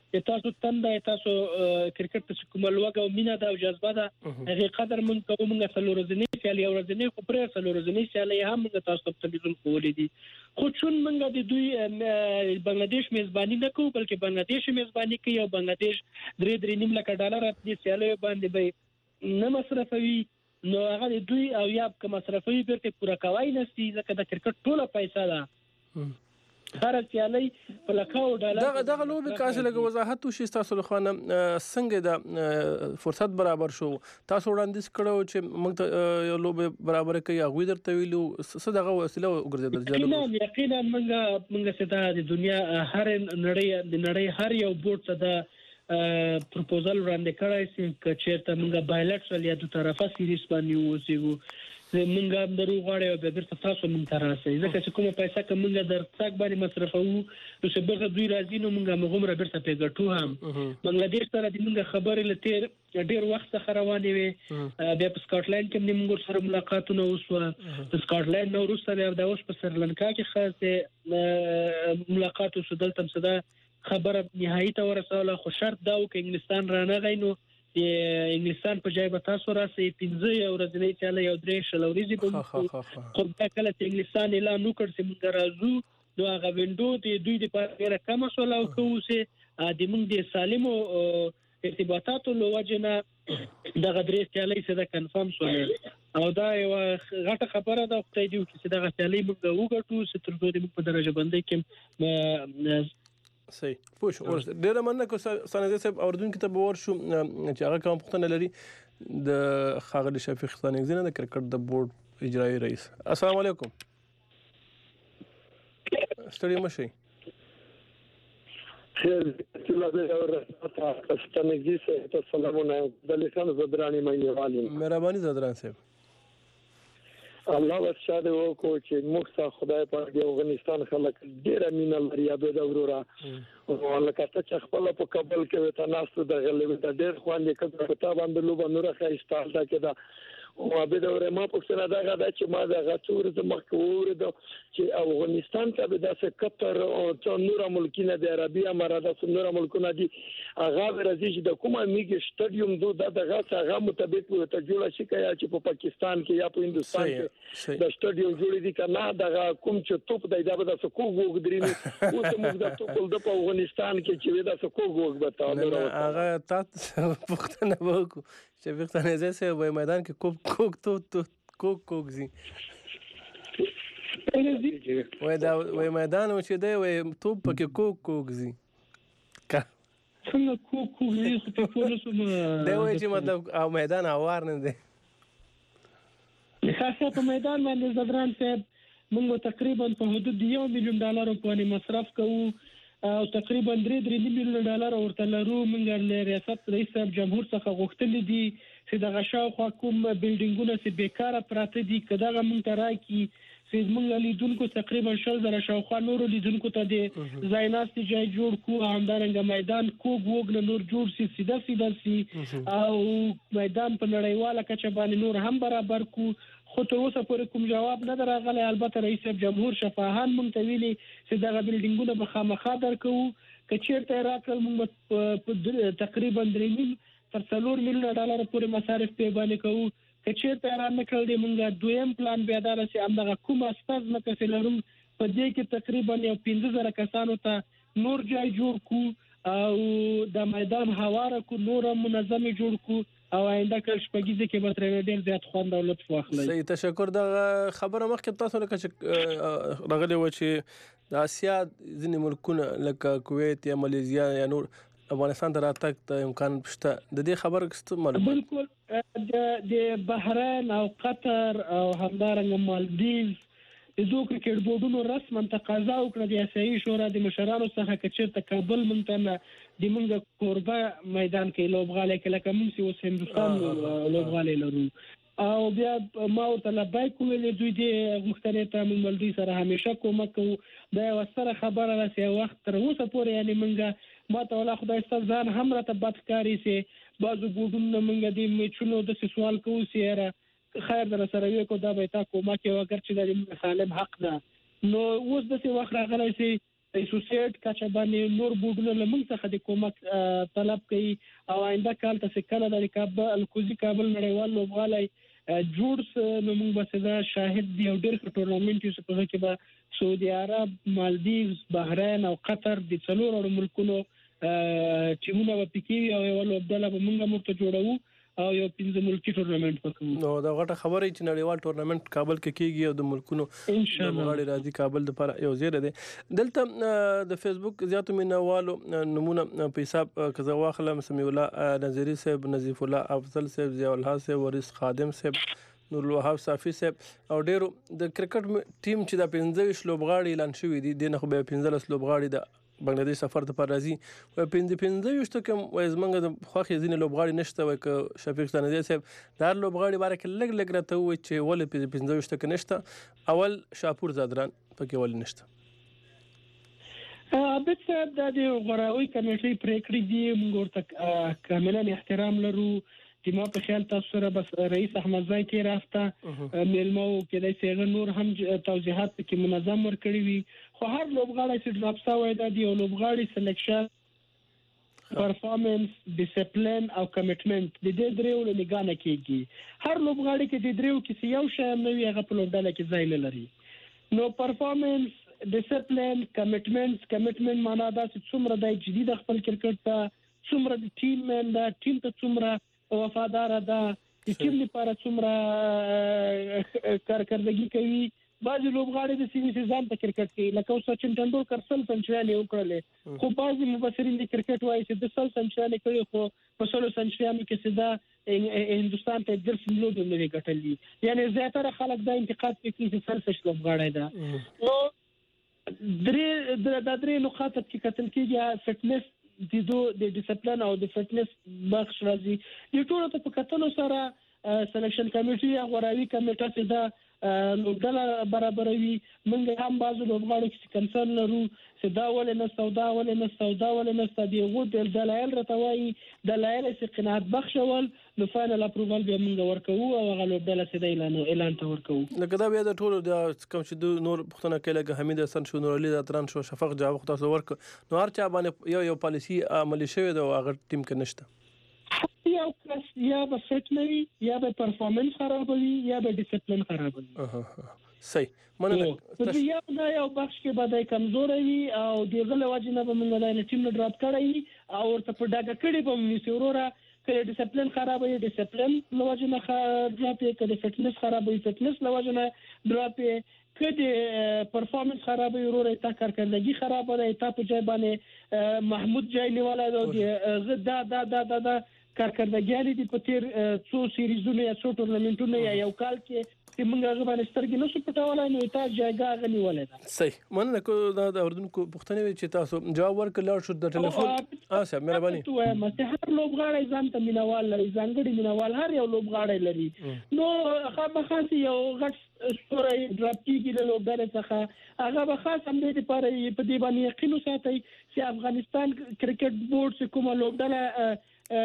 تاسو تنده تاسو کرکټ ته کومه لوګه او مینا دا او جذبه ده هغه قدر مونږ کوو مونږ څلور ورځې سیالي او ورځې خو پرې څلور ورځې سیالي هم مونږ تاسو ته تلویزیون کولې دي خو چون مونږ د دوی بنگلاديش میزبانی نه کوو بلکې بنگلاديش میزبانی کوي او بنگلاديش درې درې نیم لک ډالر د سیالي باندې به نه مصرفوي نو هغه دوی او یا کوم مصرفوي بیرته پوره کوي نه سي ځکه د کرکټ ټوله پیسې ده هر سیالي په لکاو ډالر دغه دغه لوبي کاسه لګ وضاحت وشي تاسو له خانه څنګه د فرصت برابر شو تاسو وړاندیز کړو چې موږ ته لوبي برابر کوي هغه درته ویلو څه دغه وسیله وګرځیدل یقینا یقینا موږ موږ ستاسو د دنیا هر نړۍ د نړۍ هر یو بورډ ته د پروپوزل وړاندې کړای شي چې ته موږ بایلټرل یا دوه طرفه سیریز باندې ووسیږو منګه هم درو غواړي او به درته تاسو مونږ ته راسي ځکه چې کومه پیسې کوم موږ در څاک باندې مصرفو نو چې برخه دوی راځي نو موږ مغمره برته پیګټو هم بنگلاديش سره د موږ خبرې لته ډیر وخت څخه روانې وي بیا په سکاټلند کې موږ سره ملاقاتونه وشوه په سکاټلند نو روسه د اوس په سریلانکا کې خاصه ملاقات وشو دلته صدا خبره نهایي ته ورسوله خو شرط دا و چې انګلستان رانه غینو د انګلستان په ځای به تاسو راسي پنځه ورځې چاله یو درې شلوريزي په خو دا کله چې انګلستان اعلان وکړ چې موږ راځو نو هغه وینډو د دوی د پاره کم شول او کوسه د موږ د سالمو ارتباطاتو لوجنه دغه درې چاله څه کنفرم شول او دا یو غټه خبره ده خدای دې چې دغه چاله موږ وګټو چې تر څو د په درجه باندې کې صحیح پوه شو ډېر مننه کو سنځه صاحب اوردونکو ته باور شو چې هغه کوم پوښتنه لري د خاغلی شفیق ثاني زنه د کرکټ د بورډ اجرایی رئیس السلام علیکم ستړي مشي خیر الله دې اورته ستنګي سه سلامونه د لیکن زدرانی مې والي مهرباني زدران صاحب الله ورشاده وکړو چې موږ ته خدای پاک د افغانستان خلک ډېر مینه لري به د ورورا او لکه چې خپل په کابل کې ته ناست د غلې د ډېر خوان کې کتاب باندې لوب نور خېشتال دا کې او به د ورما په څیر دا غدا چې ما دا غتور د مخکور د چې افغانستان ته به د قطر او نور ملکونه د عربي امارات او نور ملکونه دي هغه راځي چې د کومه میګ سټاډیوم دوه دغه هغه مطابق ته جوړ شي چې په پاکستان کې یا په هندستان کې د سټاډیوم جوړ دي کنه دغه کوم چې توپ د ایجاب د سکو وګ درینو او ته موږ د توپ د په افغانستان کې چې د سکو وګ بتاو هغه تاسو پښتنه وکړو چې وختونه زه سه وای میدان کې کوک کوک تو تو کوک کوک زی وای دا وای میدان چې دی وای توپ کې کوک کوک زی کا څنګه کوک کوک زی څه په څه سم دی وای چې مطلب او میدان اوار نه دی خاصه په میدان باندې زدران صاحب موږ تقریبا په حدود یو میلیون ډالر په مصرف کوو او تقریبا درې درې میلیون ډالر ورته لرو موږ له ریاست رئیس جمهور څخه غوښتل دي چې د غشاو حکومت بلډینګونه چې بیکاره پراته دي کداغه موږ ته راکې چې موږ لیدونکو تقریبا شل زره شاوخوا نور لیدونکو ته د زایناستي ځای جوړ کو همدارنګه میدان کوګ وګ نور جوړ سي سیده سیده سي او میدان په نړیواله کچه باندې نور هم برابر کو خو ته اوسه پورې کوم جواب نه درغلی البته رئیس جمهور شفاهان مونږ ته ویلي چې دغه بلډینګونه به خامخا درکو که چیرته راکړل موږ تقریبا درې تر څلور میلیونه ډالر پورې مصارف په باندې کوو که چیرته را نکړل دی موږ دویم پلان بیا دا چې همدغه کوم استاز نه کسې لرو په دې کې تقریبا یو پنځه زره کسانو ته نور ځای جوړ کو او د میدان هواره کو نور منظم جوړ کو او آینده کله شپږیزه کې به ترې ډېر زیات خوند او لطف واخلئ. صحیح تشکر د خبره مخکې تاسو لکه چې راغلی و چې د اسیا ځینې ملکونه لکه کویت یا مالیزیا یا نور افغانستان ته راتګ ته امکان شته د دې خبره څه معلومات؟ بالکل د بحرین او قطر او همدارنګه مالدیز د دوه کرکټ بورډونو رسما تقاضا وکړه د اسیایي شورا د مشرانو څخه چې چیرته کابل مونږ ته د مونږ کوربه میدان کې لوبغالي کې لکه مونږ اوس هندستان لوبغالي لرو او بیا ما ورته لبیک ویلې دوی د غوښتنې ته مونږ ملدي سره همیشه کومک کوو دا یو سره خبره ده چې وخت تر اوسه پورې یعنی مونږ ما ته ولا خدای ستاسو ځان هم راته بد ښکاري چې بعضو بورډونو مونږ د میچونو د سوال کوو چې خیر در سره یو کو دا به تا کومه کې وګر چې د سالم حق ده نو اوس د څه وخت راغلی چې ایسوسییټ کچا باندې نور بورډونه لمنځ څخه د کومک طلب کوي او آینده کال ته کله د کابل الکوزي کابل نړیوال لوبغالی جوړ نو موږ به دا شاهد دی او ډېر ټورنمنت یو څه په کې به سعودي عرب، مالدیوز، بحرین او قطر د څلورو ملکونو ټیمونه به پکې او یو لوبډله به موږ مرته جوړو او یو پنځه ملکی ټورنمنت وکړو. نو دا غټه خبره چې نړیوال ټورنمنت کابل کې کیږي او د ملکونو ان شاء الله غاړي راځي کابل د پر یو زیره ده. دلته د فیسبوک زیاتو مینوالو نمونه په حساب کزا واخلم سمیع الله نظری صاحب، نظیف الله افضل صاحب، ضیاء الله صاحب، ورث خادم صاحب، نور الوهاب صافی صاحب او ډیرو د کرکټ ټیم چې د پنځه لوبغاړي اعلان شوی دي د نه خو به پنځه لوبغاړي د بنگلاديش سفر ته پر راځي او پنځه پنځه یو شته کوم وای زمونږ د خوخي ځینې لوبغاړي نشته وای ک شفیق سنادي صاحب دا لوبغاړي باره کې لګ لګ راته وای چې ول پنځه پنځه یو شته نشته اول شاپور زادران پکې ول نشته. ا بت صاحب د غوراوي کمیټې پریکړې دي موږ ورته کاملا احترام لرو. چې ما په خیال تاسو سره بس رئیس احمد زای کې رافته ملمو کې د سیغه نور هم توضیحات کې منظم ورکړي وي خو هر لوبغاړی چې ډراپ شوی دی د لوبغاړي سلیکشن پرفارمنس ډیسپلین او کمیټمنت د دې دریو له نگاه کېږي. هر لوبغاړي کې د دریو کې یو شی نه وي هغه په لوبډله کې ځای نه لري. نو پرفارمنس ډیسپلین کمیټمنت کمیټمنت معنا دا چې څومره د جدي د خپل کرکټ ته څومره د ټیم مین دا ټیم ته څومره وفادار ده د ټیم لپاره څومره کارکردګي کوي. بعضي لوبغاړي د سیمې سیزان په کرکټ کې لکه سچن تندولکر سل سنچریانې وکړلې خو بعضي مبصرین د کرکټ وایي چې د سل سنچریانې کړي خو په سلو سنچریانو کې سیده هندستان ته درس لوډ نه لري ګټلې یعنی زیاتره خلک دا انتقاد کوي چې سل سش لوبغاړي ده. نو درې د درې نقاط چې کتل کېږي فټنس د دو د ډیسپلین او د فټنس بخش راځي. د ټولو ته په کتلو سره سلیکشن کمیټي غوراوي کمیټه چې دا لوبډله برابروي موږ هم بعضو لوبغاړو کې کنسرن لرو چې دا ولې نه سودا ولې نه سودا ولې نه ستدي غو د دلایل راتوي دلایل چې قناعت بخښول نو فاینل اپروval به موږ ورکوو او هغه لوبډله چې د اعلان اعلان ته ورکوو. لکه دا بیا د ټولو د کوم چې د نور پښتنه کې لکه حمید حسن شو نور علي اتران شو شفق جاوب تاسو ورک نو هر چا باندې یو یو پالیسی عملی شوی دا هغه ټیم کې نشته. یا کس یا به فټ نه وي یا به پرفارمنس خرابوي یا به ډیسپلین خرابوي. صحیح مننه. په یو نه یو بخش کې به د کمزوري وي او دغه لوجه نه به موږ له ټیم نه ډراپ کړی او ورته په ډاګه کړي به موږ سورورا کله ډیسپلین خرابوي ډیسپلین لوجه نه ډراپ کړي فټنس خرابوي فټنس لوجه نه ډراپ کړي پرفارمنس خرابوي ورور تا کارکردګي خرابوي تا په ځای باندې محمود جای نیولای دا دا دا دا دا کارکردګي دي په تیر څو سیریزونو یا څو ټورنمنټونو یا یو کال کې چې موږ هغه باندې سترګې نشو پټولای نو تاسو جایګه غنی ولې ده. صحیح مننه کو دا د اردوونکو پښتنې چې تاسو جواب ورکړل شو د ټلیفون اسه مهرباني ته ما هر لوبغاړی ځان ته مینوال لري ځانګړي مینوال هر یو لوبغاړی لري نو خامخاس یو غټ ستوري ډراپ کیږي له لوبډله څخه هغه به خاص هم دې لپاره په دې باندې یقین وساتي چې افغانستان کرکټ بورډ چې کومه لوبډله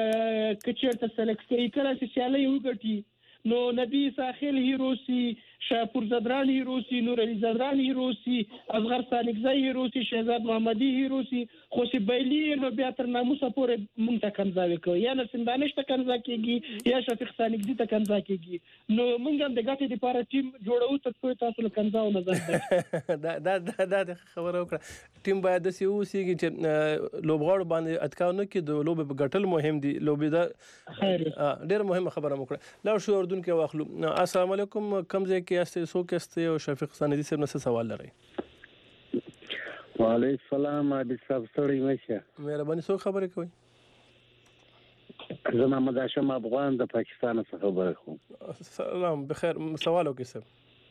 کچېرته سلیکټ کوي کله چې سیالي وګټي نو نبی ساحل هیروسی شاپور زدران هیروسی نور علی زدران هیروسی اصغر سالکزای هیروسی شهزاد محمدی هیروسی خوشی بیلی نو بیا تر ناموسه پورې مونږ ته کنځاوي کوي یا نسندانش ته کنځا کیږي یا شفیق سالکزی ته کنځا کیږي نو مونږ هم د ګټې لپاره ټیم جوړو ته تاسو له کنځاو نه ځان دا دا دا د خبرو وکړه ټیم باید د سیوسیږي چې لوبغاړو باندې اتکاونه کې د لوب په ګټل مهم دي لوب دا ډېر مهمه خبره وکړه. لا شو اردن کې واخلو. السلام علیکم کوم ځای کې استه سو کې استه او شفیق سندي صاحب نو سوال لري. وعلیکم السلام ابي صاحب سړی مشه مهرباني سو خبرې کوي. زه محمد هاشم افغان د پاکستان څخه خبرې کوم. سلام بخیر سوال وکړئ صاحب.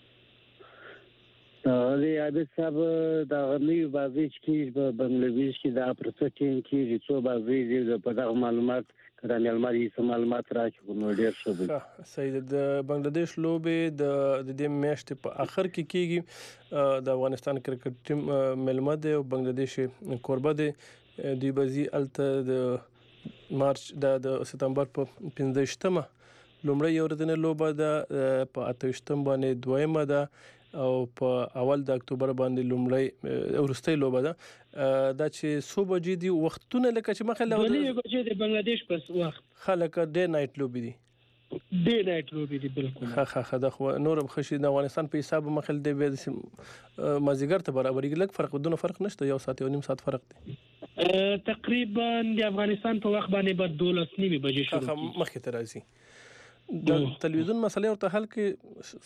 علي ابي صاحب دا غني بازی کې په بنگلاديش کې د اپرسټین کې څو بازی دي په دغه معلومات کړه معلوماتي سم معلومات راکړو نو ډیر ښه دي. صحیح د بنگلاديش لوبې د دې میاشتې په اخر کې کیږي د افغانستان کرکټ ټیم ملمه دی او بنگلاديش کوربه دی دوی بازی الته د مارچ د سپتمبر په پنځه شتمه لومړی یو ورځنه لوبه ده په اته شتم باندې دویمه ده او په اول د اکتوبر باندې لومړی ورستۍ لوبه ده دا چې صبح بجې دی وختونه لکه چې مخه له ولې بجې د بنگلاديش په وخت خلک ډے نایټ لوبي دي ډے نایټ لوبي دي بالکل ها ها ها د خو نورم خشي د افغانستان په حساب مخل دی به مازیګر ته برابرې لګ فرق دونه فرق نشته یو ساعت یو نیم ساعت فرق دی تقریبا د افغانستان په وخت باندې به دولس نیمه بجې شروع مخکې ته راځي د تلویزیون مسلې ورته حل کې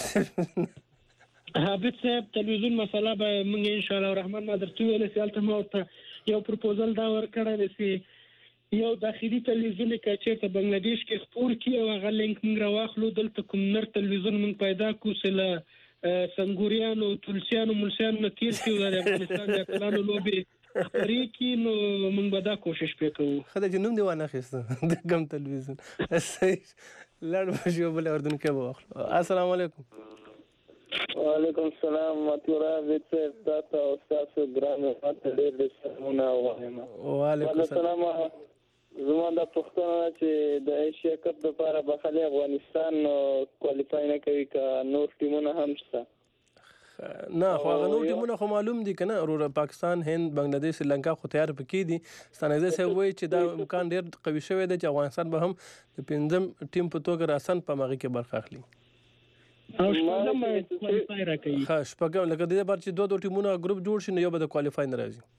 ستنګ ها بیت صاحب تلویزیون مسله به موږ ان شاء الله الرحمن ما درته ویل سیالته مو ورته یو پروپوزل دا ورکړی دی یو داخلي تلویزیون کې چې په بنگلاديش کې خپور کی او هغه لینک موږ راوخلو دلته کوم نر تلویزیون موږ پیدا کو سله سنگوریانو تلسیانو ملسیانو نتیر کی د افغانستان د پلانو لوبي خبرې کی نو موږ به دا کوشش وکړو خدای جنوم دی وانه خسته د کم تلویزیون لړ بشو بل اردن کې واخلو السلام علیکم وعلیکم السلام ماتورا ویڅ تاسو او تاسو ګرام ماته ډېر سلامونه وایم وعلیکم السلام زموږ د پښتون چې د ایشیا کپ لپاره بخاله افغانستان کوالیفای نه کوي کا نور ټیمونه هم شته نه خو هغه نور ټیمونه خو معلوم دي کنه ورور پاکستان هند بنگلاديش سریلانکا خو تیار پکې دي ستانګزه سه وای چې دا امکان ډېر قوي شوی دی چې افغانستان به هم د پنځم ټیم په توګه راسن په مغه کې برخه اخلي او شپږم کوالیفای راکړي ها شپږم لکه د دې بار چې دوه دوه ټیمونه ګروپ جوړ شي نو یو به د کوالیفای نه راځي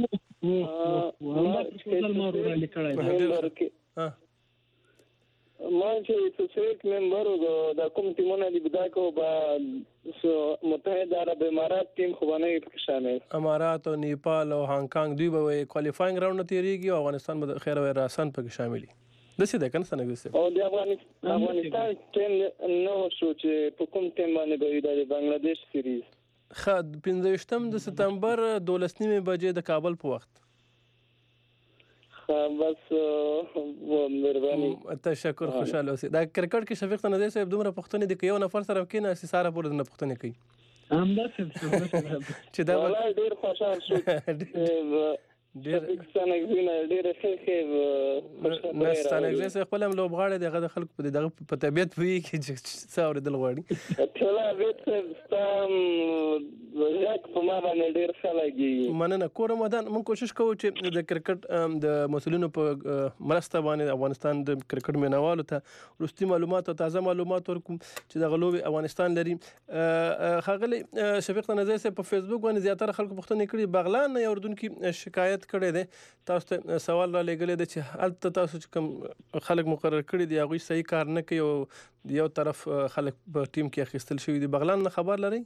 ما چې څه ممبر د کوم ټیمونه دی بدای کو با متحده عرب امارات ټیم خو باندې پکې شامل امارات او نیپال او هانګ کانګ دوی به کوالیفاینګ راوند تیریږي او افغانستان به خیر او راسن پکې شامل دي د څه ده کنه څنګه وسه او د افغانستان افغانستان ټیم نو شو چې په کوم ټیم باندې به د بنگلاديش سیریز خد پنځه د سپتمبر دولس نیمه بجې د کابل په وخت بس مهرباني تشکر خوشاله اوسئ دا کرکټ کې شفیق تنزي صاحب دومره پښتني د یو نفر سره کېنه ساره پورې نه پښتني کوي همدا چې دا ډېر خوشاله شو ډېر څنګه ډېر ښه نه ستانګزه سه خپل هم لوبغاړي دغه د خلکو په دغه په طبيعت وی کې چې څاور دل غواړي ټوله وېت ستام ورک په ما باندې ډېر ښه لګي مننه کوم ودان موږ کوشش کوو چې د کرکټ د مسولینو په مرسته باندې افغانستان د کرکټ مینوالو ته ورستي معلومات او تازه معلومات ورکوم چې د غلوب افغانستان لري خغلی شفیق تنزي سه په فیسبوک باندې زیاتره خلکو پښتني کړي بغلان نه اردن کې شکایت کړی دی تاسو ته سوال را لګلې دی چې البته تاسو چې کوم خلک مقرر کړي دي هغه صحیح کار نه کوي او یو طرف خلک په ټیم کې اخیستل شوی دي بغلان نه خبر لري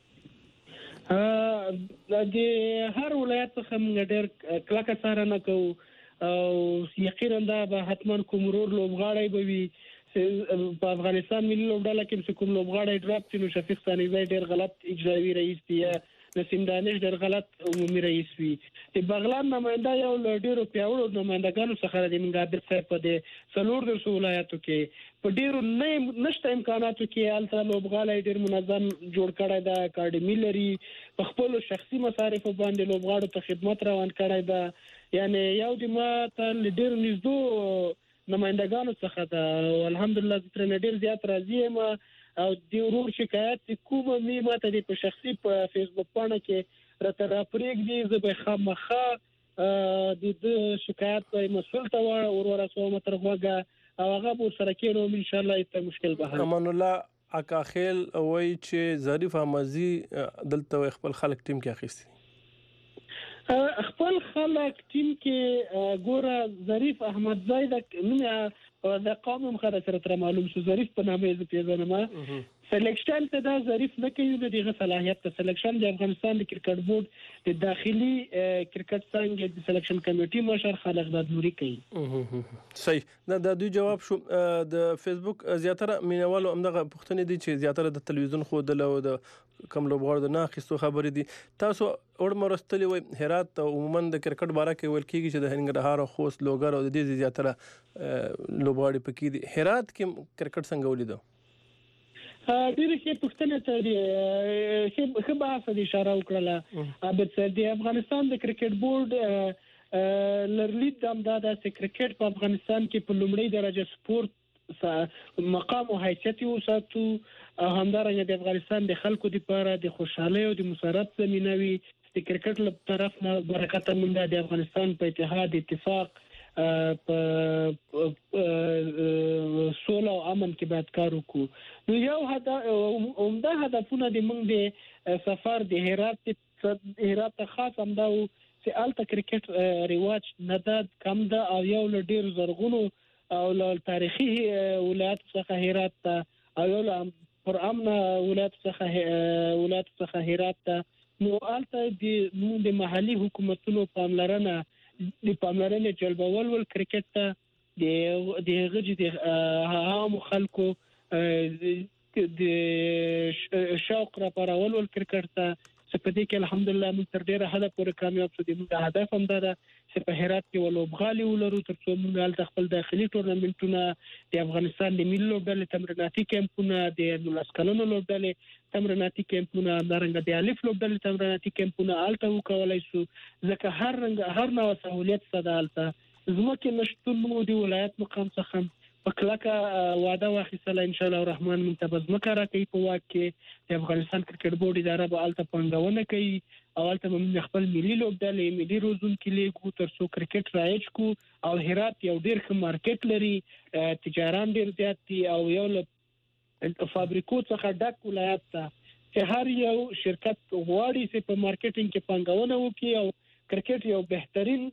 ا د هر ولایت څخه موږ ډېر کلکه سره نه کوو او یقینا دا به حتمان کوم رور لوبغاړی به وي په افغانستان ملي لوبډله کې کوم لوبغاړی ډراپ شي نو شفیق ثاني ډېر غلط اجرایی رئیس دی نسیم دانش ډېر غلط عمومي رئیس وي د بغلان نماینده یو ډېرو پیاوړو نمایندګانو څخه د منګابر صاحب په دې څلور د ولایتو کې په ډېرو نه نشته امکاناتو کې الته لوبغاړي ډېر منظم جوړ کړی دا اکاډمي لري په خپل شخصي مصارف باندې لوبغاړو ته خدمت روان کړی دا یعنی یو د ما ته ډېر نږدې نمایندګانو څخه دا الحمدلله تر ډېر زیات راضي یم او د ورور شکایت کومه می ماته د په شخصي په فیسبوک باندې کې راته راپریک دي زه به خامخا د شکایت په مسول ته ورور اسو متر هوګه او هغه به سره کېنو ان شاء الله ته مشکل به امان الله اکاخیل وای چې ظریف احمدزي دلته خپل خلک ټیم کې اخیستي خپل خلک ټیم کې ګوره ظریف احمدزي د نوم د قوم مخه سره تر معلوم شو ظریف په نامه یې پیژنم سلیکشن ته دا ظریف نه کوي د دغه صلاحیت ته سلیکشن د افغانستان د کرکټ بورډ د داخلي کرکټ څنګه د سلیکشن کمیټي مشر خالق دادوري کوي صحیح دا د دوی جواب شو د فیسبوک زیاتره مینوالو همدغه پښتنې دي چې زیاتره د تلویزیون خو د لو د کم لوبغاړو د ناخستو خبرې دي تاسو اور مرستلې وي هرات عموما د کرکټ باره کې ویل کیږي چې د هنګرهار او خوست لوګر او د دې زیاتره لوبغاړي پکې دي هرات کې کرکټ څنګه ولیدو ډیره کې پښتنه ته دي خو به څه اشاره وکړه ابد د افغانستان د کرکټ بورډ لرلید د امداد د کرکټ په افغانستان کې په لومړی درجه سپورت مقام او حیثیت وساتو همدارنګه د افغانستان د خلکو لپاره د خوشحالي او د مسرت زمينوي د کرکټ له طرف نه برکت مونږ د افغانستان په اتحاد اتفاق په سوله او امن کې باید کار وکړو نو یو هدف عمده هدفونه د موږ د سفر د هرات هرات خاص همدا چې الته کرکټ رواج نه د کم د او یو ل ډیر زرغونو او ل تاریخي ولایت څخه هرات او یو پر امن ولایت څخه ولایت څخه هرات نو الته د د محلي حکومتونو پاملرنه د پاملرنې جلبول ول کرکټ ته د د غږ د عام خلکو د شوق را پرول ول کرکټ ته سپدې کې الحمدلله موږ تر ډیره حد پورې کامیاب شو دي موږ هدف هم دا چې په هرات کې ولوبغالي ولرو ترڅو موږ هلته خپل داخلي ټورنمنټونه د افغانستان د ملي لوبډلې تمریناتي کمپونه د نولس کلونو لوبډلې تمریناتي کمپونه همدارنګه د الف لوبډلې تمریناتي کمپونه هلته وکولای شو ځکه هر رنګ هر نوع سہولیت سره هلته زموږ نشټون مو دی ولایت مقام څخه په کلکه وعده واخیستله ان شاء الله الرحمن منتبز مکه راکې په واک کې د افغانستان کرکټ بورډ اداره به الته پنګونه کوي او الته موږ خپل ملي لوبډلې ملي روزونکي لیګو ترڅو کرکټ رایج کو او هرات یو ډیر ښه مارکیټ لري تجاران ډیر زیات دي او یو فابریکو څخه ډک ولایت ته چې هر یو شرکت غواړي چې په مارکیټینګ کې پنګونه وکړي او کرکټ یو بهترین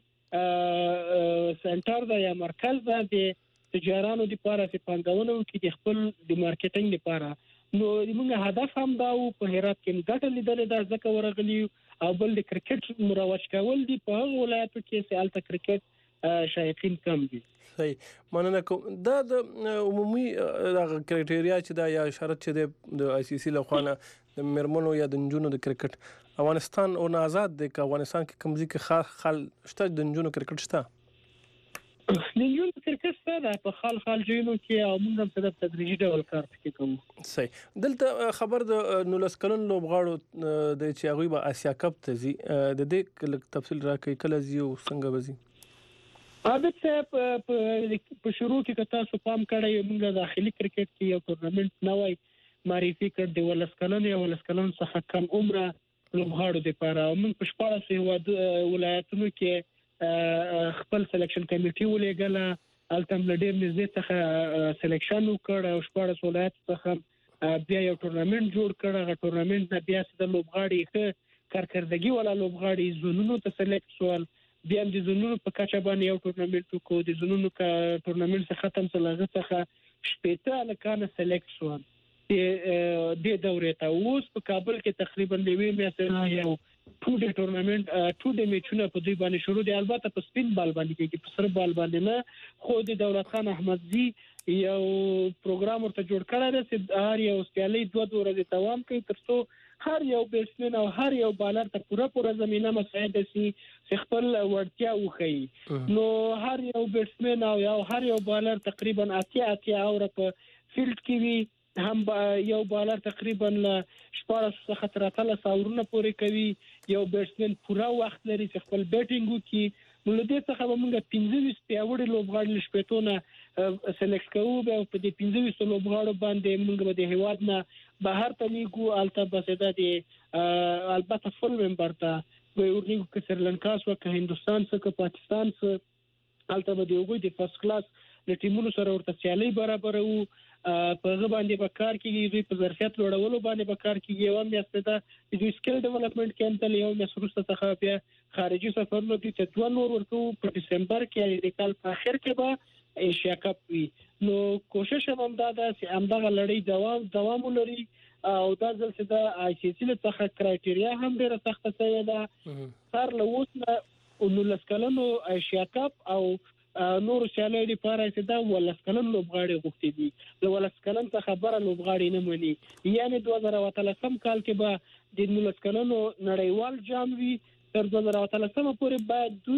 سنټر دی یا مرکز دی تجارانو لپاره چې پنګونه وکړي د خپل د مارکیټینګ لپاره نو موږ هدف هم دا و په هرات کې ګټه لیدل دا ځکه ورغلی او بل د کرکټ مروج کول دي په هغه ولایتو کې چې الته کرکټ شایقین کم دي صحیح مننه کوم دا د عمومي کرایټیریا چې دا یا شرط چې د آی سی سی لخوانه د مرمنو یا د نجونو د کرکټ افغانستان او آزاد د افغانستان کې کمزې کې خال شته د نجونو کرکټ شته نجونو کرکټ سره په خال خال جوړو کې او موږ هم په تدریجي ډول کار کوو. صحیح. دلته خبر د نولس کلن لوبغاړو د چې هغه به آسیا کپ ته ځي د دې تفصیل راکړي کله ځي او څنګه وځي. البته په شروع کې تاسو پام کړئ موږ داخلي کرکټ کې یو ټورنمنت نوای معرفي کړ د ولس کلن یا ولس کلن څخه کم عمره لوبغاړو لپاره او موږ په شپږ ولایتونو کې خپل سلیکشن کمیټي ولېګله التم لډیر نږدې څخه سلیکشن وکړ او شپږ ولایت څخه بیا یو ټورنمنت جوړ کړ هغه ټورنمنت بیا د لوبغاړي ښه کارکردګي ولا لوبغاړي زونونو ته سلیکټ شول بیا د زونونو په کچه باندې یو ټورنمنت وکړو د زونونو کا ټورنمنت څخه ختم سلغه څخه شپږ لکانه سلیکټ شول د د دورې ته اوس په کابل کې تقریبا لوي میاشتې یو ټو ډے ټورنمنت ټو ډے میچونه په دوی باندې شروع دي البته په سپین بال باندې کې په سر بال باندې نه خو د دولت خان احمدزي یو پروګرام ورته جوړ کړی دی چې هر یو سیالي دوه دوه ورځې دوام کوي ترڅو هر یو بیټسمن او هر یو بالر ته پوره پوره زمينه مساعد شي چې خپل وړتیا وښيي نو هر یو بیټسمن او یو هر یو بالر تقریبا اتیا اتیا اور په فیلډ کې وي هم یو بالر تقریبا شپږ څخه تر اتلس اورونه پورې کوي یو بیټسمن پوره وخت لري چې خپل بیټینګ وکړي نو دې څخه به موږ پنځه پیاوړي لوبغاړي شپېتونه سلیکټ کوو او په دې پنځه لوبغاړو باندې موږ به د هیواد نه بهر ته لیګو الته بسدا دي البته فل ممبر ته وي ورنګو کې سریلانکا سو که هندستان سو که پاکستان سو الته به دی وګړي د فرست کلاس د ټیمونو سره ورته سیالي برابر وو په هغه باندې به کار کیږي دوی په ظرفیت لوړولو باندې به کار کیږي او هم یاسته د دوی سکل ډیولپمنٹ کیمپ ته یو مسروسته څخه بیا خارجي سفرونو کې دوه نور ورکو په دسمبر کې د کال په اخر کې به ایشیا کپ وي نو کوشش هم دا ده چې همدغه لړۍ دوام دوام ولري او دا ځل چې د آی سی سی څخه کرایټیریا هم ډیره سخته شوې ده هر لوسنه نولس کلنو ایشیا کپ او نور سیالي لپاره چې دا ولس کلن لوبغاړي غوښتي دي د ولس کلن څخه خبره لوبغاړي نه مني یعنی دوه زره اتلسم کال کې به د نولس کلنو نړیوال جام وي تر دوه زره اتلسم پورې باید دوی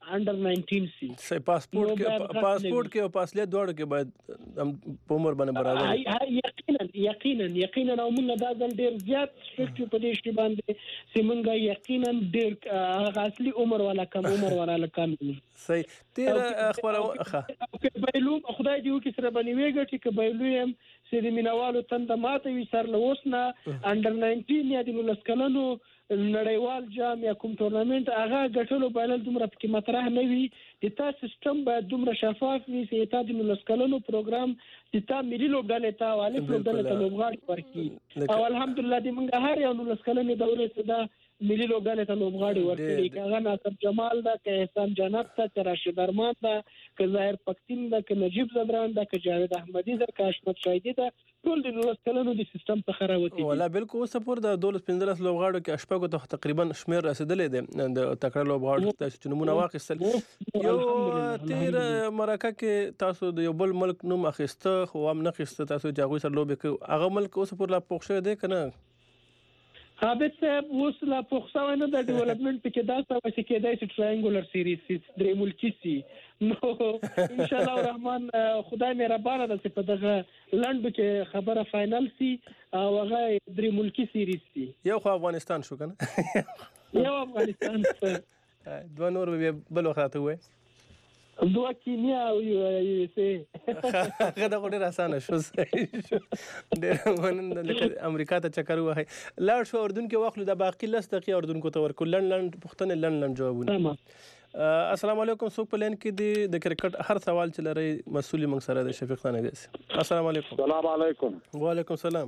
انډر ناینټین سي سي پاسپورت کې پاسپورت کې او پاسلیت دواړو کې باید په عمر باندې برابر یقینا یقینا یقینا او موږ دا ځل ډیر زیات سټریکټ په دې شی باندې چې موږ یقینا ډیر هغه اصلي عمر ولا کم عمر ولا کم صحیح تیر خبره بایلو خدای دې وکړي سره باندې ویګټ چې بایلو هم چې د مینوالو تند ماته وي سر لوسنه انډر ناینټین یا د لسکلنو نړیوال جام یا کوم ټورنمنت هغه غټلو بایلل دومره پکې مطرح نه وي د تا سیستم باید دومره شفاف وي چې تا د لسکلنو پروګرام د تا ملي لوبډلې تا والي لوبډلې ته لوبغاړي ورکړي او الحمدلله د موږ هر یو لسکلنې دورې ته دا ملي لوبډلې ته لوبغاړي ورکړي هغه ناصر جمال دا که احسان جنت دا که راشد ارمان دا که ظاهر پختین دا که نجیب زبران دا که جاوید احمدی دا که اشمت شایدی دا ټول د لسکلنو د سیستم څخه راوتی ولا بالکل اوس پور د دولس پنځلس لوبغاړو کې شپږو ته تقریبا شمیر رسیدلې ده د تکړه لوبغاړو چې نمونه واخیستل یو تیر مرکه کې تاسو د یو بل ملک نوم اخیسته خو هم نه اخیسته تاسو جاغوي سره لوبې کوي هغه ملک اوس پور لا پوښښ دی کنه عابد صاحب اوس لا پوښښ نه د ډیولپمنٹ کې دا څه چې کېدای شي ټراینګولر سیریز درې ملکی سي نو ان شاء الله الرحمن خدای مهربان ده چې په دغه لندن کې خبره فائنل سي او هغه درې ملکی سیریز سي یو خو افغانستان شو کنه یو افغانستان دوه نور به بل وخت وي دوه کینیا او یو اس ای هغه د غوډه راسانه شو ډېر ونن د امریکا ته چکر وهي لاړ شو اردن کې واخلو د باقي لس دقیقې اردن کو ته ورکو لندن پښتنه لندن جوابونه السلام علیکم سوق پلان کې د کرکټ هر سوال چې لري مسؤل موږ سره د شفیق خان دی السلام علیکم السلام علیکم وعلیکم السلام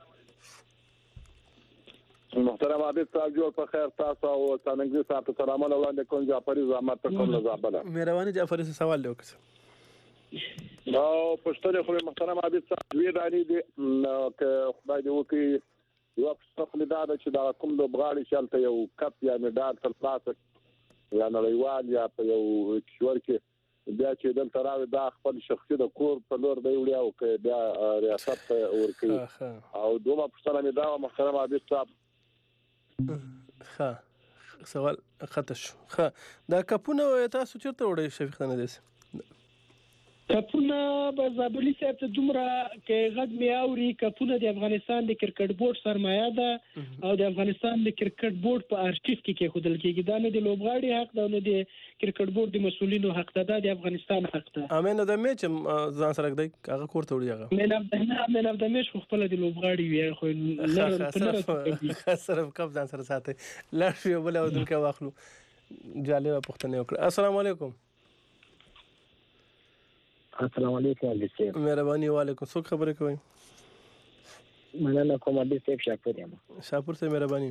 محترم عابد صاحب جوړ په خیر تاسو او څنګه تاسو سلامونه وړاندې کوم جعفری زحمت کوم لزابله مهرباني جعفری څه سوال دی وکړه او پښتنه خو محترم عابد صاحب وی رانی دی که خدای دې وکړي یو څه دا چې دا کوم د بغاړي شالته یو کپ یا میډال تر پاسه یا نړیوال یا په یو کشور کې بیا چې دلته راوي دا خپل شخصي د کور په لور دی وړي او که بیا ریاست ورکړي او دومره پښتنه مې دا محترم عابد صاحب ښه سوال خطا شو ښه دا کپونه تاسو چیرته وړئ شفیق خان دې کپونه به زابلی صاحب ته دومره کې غږ مې اوري کپونه د افغانستان د کرکټ بورډ سرمایه ده او د افغانستان د کرکټ بورډ په ارشیف کې کېښودل کېږي دا نه د لوبغاړي حق ده نه د کرکټ بورډ د مسولینو حق ده د افغانستان حق ده امین د میچ ځان سره دی هغه کورته وړي هغه مین اف د مین اف د میچ خو خپل د لوبغاړي وي خو نه صرف کپ ځان سره ساتي لاړ شو بل او دلته واخلو جالب پښتنه وکړه السلام علیکم السلام علیکم علیکم مهرباني وعلیکم څوک خبرې کوي مننه کوم د سیف شاپور یم شاپور ته مهرباني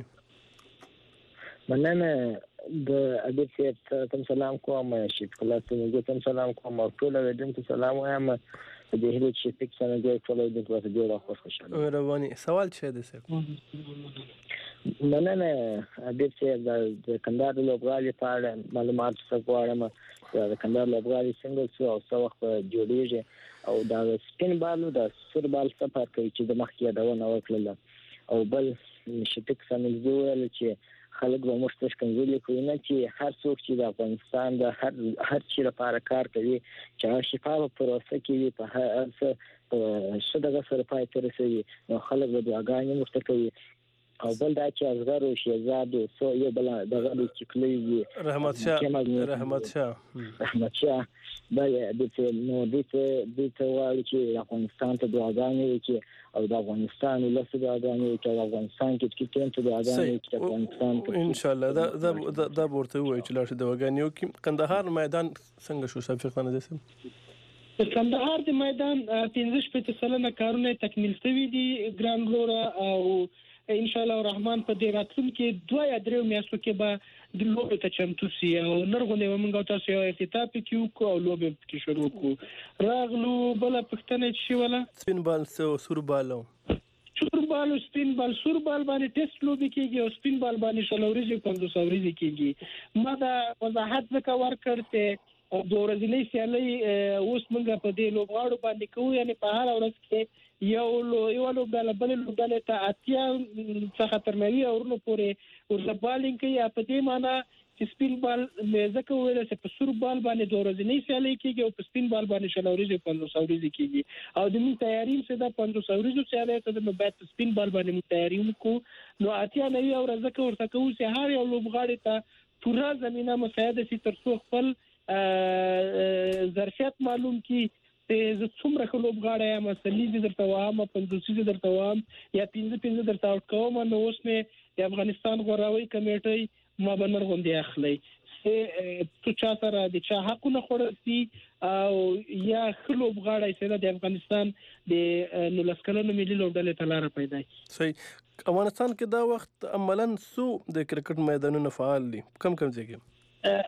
مننه د ادب سیف ته سلام کوم شیخ خلاص ته ته سلام کوم او ټول ودم ته سلام وایم د هیله چې فکر څنګه دی ټول د کوته ډیر خوشاله مهرباني سوال څه دی سیف مننه ادب سیف د کندهار لوبغالي په اړه معلومات څه غواړم د کندهار لوبغالي څنګه څو او څو وخت جوړیږي او دا سپین بالو د سور بال څخه فرق کوي چې د مخکې داونه وکړل او بل شپږ سنځ ویل چې خلک به مستش کنځلې کوي نه چې هر څوک چې د افغانستان د هر هر چیرې لپاره کار کوي چې هغه شفافه پروسه کې په هر څه شدغه سره پای ته رسوي نو خلک به دعاګانې ورته کوي او بل دا چې ازغر او شهزاد سو یو بل دغه چې کلیږي رحمت شاه رحمت شاه رحمت شاه دا د نو د د توالي چې افغانستان ته دعاګانې وکړي او د افغانستان له څخه دعاګانې وکړي او افغانستان کې چې کوم څه دعاګانې وکړي افغانستان ان شاء الله دا دا ورته وایي چې لاشه دعاګانې وکړي کندهار میدان څنګه شو شفیق خان دې کندهار د میدان پنځه شپږ سلنه کارونه تکمیل شوي دي ګران ګلورا او ان شاء الله الرحمن په دې راتلونکي دوه یا درې میاشتو کې به د لوبې ته چمتو سي او نرغونه موږ تاسو یو افتتاح کیو او لوبې کې شروع کو راغلو بل پښتنه شي ولا سپین بال سور بال سور بال سپین بال سور بال باندې ټیسټ لوبې کېږي او سپین بال باندې شلوريږي پندوس اوريږي کېږي ما دا وضاحت وکړ ورکړته او د ورځنی سیالي اوس موږ په دې لوبغاړو باندې کوو یعنی په هر ورځ کې یو لو یو لو بل بل لوبډاله ته اتیا څخه تر نوي اورونو پورې ورته بالینګ کوي په دې معنی چې سپین بال مې ځکه ویل چې په سور بال باندې دوه ورځې سیالي کیږي او په سپین بال باندې شل ورځې پنځوس ورځې کیږي او د موږ تیاری څه د پنځوس ورځې سیالي ته د باید سپین بال باندې موږ تیاری وکړو نو اتیا نوي ورځې کې ورته کوو چې هر یو لوبغاړي ته پوره زمينه مساعده سي تر څو خپل ظرفیت معلوم کی ته څومره لوبغاړي یم مثلی درته وایم پنځوس درته وایم یا پنځه پنځه درته کوم نو اوس مې د افغانستان غوراوي کمیټې ما بنر غونډه اخلي چې تو چا سره د چا حقونه خورسي او یا لوبغاړي چې د افغانستان د نولسکلونو ملي لوبډلې تلاره پیدا صحیح افغانستان کې دا وخت عملاً سو د کرکټ میدانونو فعال دي کم کم ځای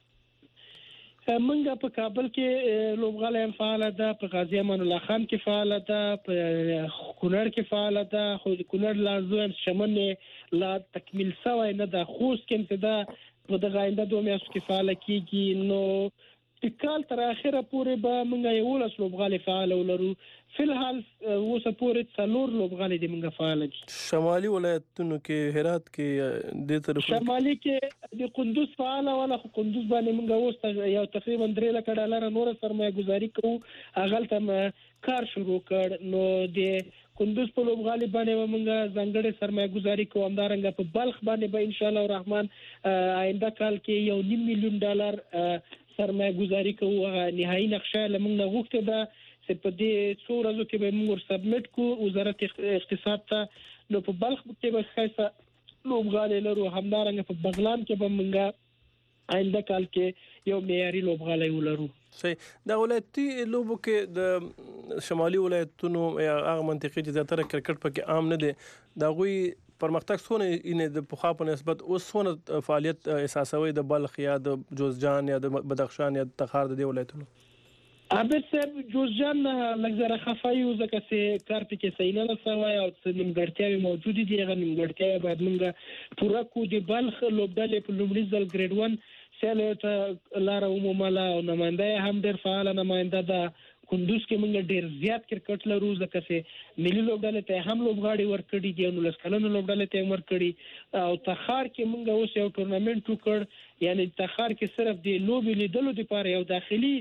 منګه په کابل کې لوبغاړي فعال ده په غازی امان الله خان کې فعال ده په کونړ کې فعال ده خو د کونړ لازم شمن لا تکمیل سوی نه ده خوست کې ده په دغه آینده دوه میاشتو کې فعال کیږي نو کال تر اخره پورې به منګه یو لاس لوبغاړي فعال ولرو فلحال اوس پورې څلور لوبغاړي د منګه فعال دي شمالي ولایتونو کې هرات کې د طرف شمالي کې د قندوز فعال ولا خو قندوز باندې منګه اوس یو تقریبا درې لک ډالر نور سرمایه گذاري کوو اغلته کار شروع کړ نو د قندوز په لوبغالي باندې موږ ځانګړي سرمایه گذاري کوو همدارنګه په بلخ باندې به ان شاء الله الرحمن آینده کال کې یو نیم میلیون ډالر سرمایه گذاري کوو نهایی نقشه لمنګ غوښته ده چې په دې څو ورځو کې به موږ سبمټ کوو وزارت اقتصاد ته نو په بلخ کې به خاصه لوبغالي لرو همدارنګه په بغلان کې به موږ آینده کال کې یو معیاري لوبغالي ولرو صحیح د ولایتي لوبو کې د شمالي ولایتونو یا هغه منطقې چې زیاتره کرکټ پکې عام نه دي دا غوي پرمختګ سونه ان د پخوا په نسبت اوس سونه فعالیت اساسوي د بلخ یا د جوزجان یا د بدخشان یا د تخار د ولایتونو عبد صاحب جوزجان لږ خفایو ځکه چې کار پکې صحیح نه لسوي او نیمګړتیاوي موجود دي هغه نیمګړتیاوي باید موږ پوره کو د بلخ لوبډلې په لومړي ځل ګریډ ون سیاله لار عموماله او نماینده هم ډېر فعال نماینده ده کندوز کې موږ ډېر زیات کرکټ لرو ځکه چې ملي لوبډلې ته هم لوبغاړي ورکړي دي نو لسکلونو لوبډلې ته ورکړي او تخار کې موږ اوس یو ټورنمنت وکړ یعنی تخار کې صرف د لوبې لیدلو لپاره یو داخلي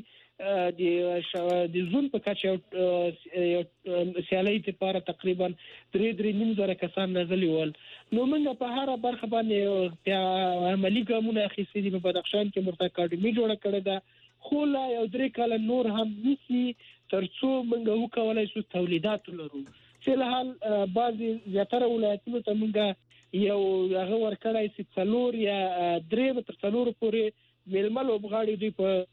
د د زون په کچه یو سیالي لپاره تقریبا درې درې نیم زره کسان نازلي ول نو موږ په هر برخه باندې عملی ګامونه اخیستي دي په بدخشان کې مرته اکاډمي جوړه کړې ده خو لا یو درې کال نور هم نسی ترڅو موږ وکولای شو تولیدات لرو فلحال بعضي زیاتره ولایتونو ته موږ یو هغه ورکړای چې څلور یا درې تر څلور پورې ململ وبغاړي دي په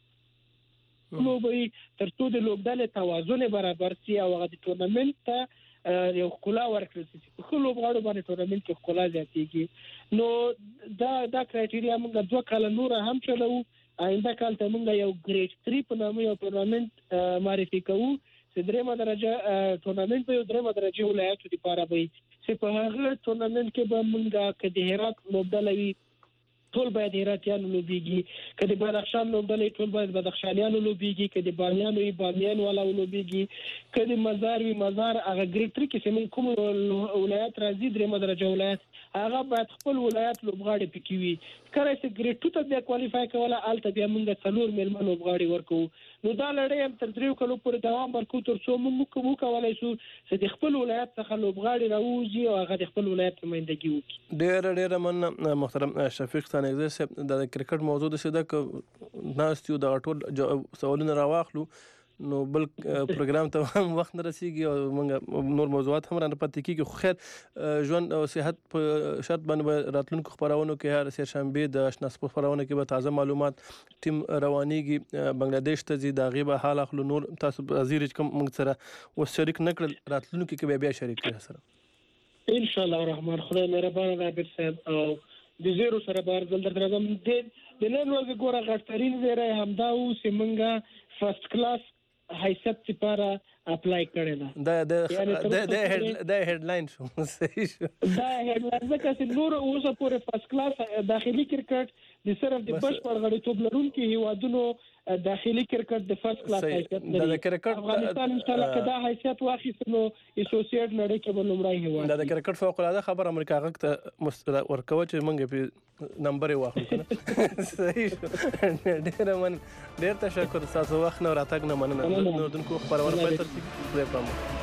لوبي ترڅو د لوبډلې توازن برابر شي او هغه د ټورنمنت ته یو خلا ورکړل شي په لوبغاړو باندې ټورنمنت کې خلا زیاتېږي نو دا دا کرایټیریا موږ دوه کال نور هم چلو آینده کال ته موږ یو ګریډ تhree په نامه یو ټورنمنت معرفي کوو چې درېمه درجه ټورنمنت په درېمه درجه ولایتو لپاره وي چې په هغه ټورنمنت کې به موږ کدي هرات لوبډلې ټول باید هراتيان لوبيږي کله بدخشان لوبډلې ټول باید بدخشانيان لوبيږي کله بامیان وي بامیان ولا لوبيږي کله مزار وي مزار هغه ګریډ تhree کې چې من کوم ولایت راځي درېمه درجه ولایت هغه باید خپل ولایت لوبغاړي پکې وي کله چې ګریډ two ته بیا کوالیفای کوله الته بیا موږ څلور ملمن لوبغاړي ورکو نو دا لړۍ هم تر دریو کلو پورې دوام ورکو تر څو موږ کوو کولای شو چې د خپل ولایت څخه لوبغاړي راوځي او هغه د خپل ولایت نمائندګي وکړي ډېر ډېر من محترم شفیق ستانګزی صاحب د کرکټ موضوع د سیده ک ناستیو د ټول سوالونه راواخلو نو بل پروګرام ته هم وخت نه رسیږي او موږ نور موضوعات هم رانه پاتې کیږي خو خیر ژوند او صحت په شرط باندې راتلونکو خبرونو کې هر سیر شنبه د آشنا سپورت خبرونه کې به تازه معلومات ټیم روانيږي بنگلاديش ته زی د غیبه حال اخلو نور تاسو وزیر کوم موږ سره و شریک نکړل راتلونکو کې بیا شریک کړئ سره ان شاء الله الرحمن خدای مهربان رابر صاحب او د زیرو سره بار دل درځم د نن ورځ ګوره غټرین زیره همدا او سیمنګا فرست کلاس حیثیت لپاره اپلای کړی دا د د د هډلاین شو صحیح شو دا هډلاین ځکه چې نور اوسه پورې فرست کلاس داخلي کرکټ د صرف د بشپړ غړیتوب لرونکو هیوادونو داخلي کرکټ د فرست کلاس حیثیت لري د کرکټ افغانستان ان شاء الله کدا حیثیت واخیست نو اسوسییټ نړۍ کې به لومړی هیواد دا د کرکټ فوق العاده خبر امریکا غږ ته ورکوي چې موږ په نمبر یې واخلو کنه صحیح ډېر من ډېر تشکر تاسو وخت نه راتګ نه مننه نو دونکو خبرونه په ترتیب پرې پام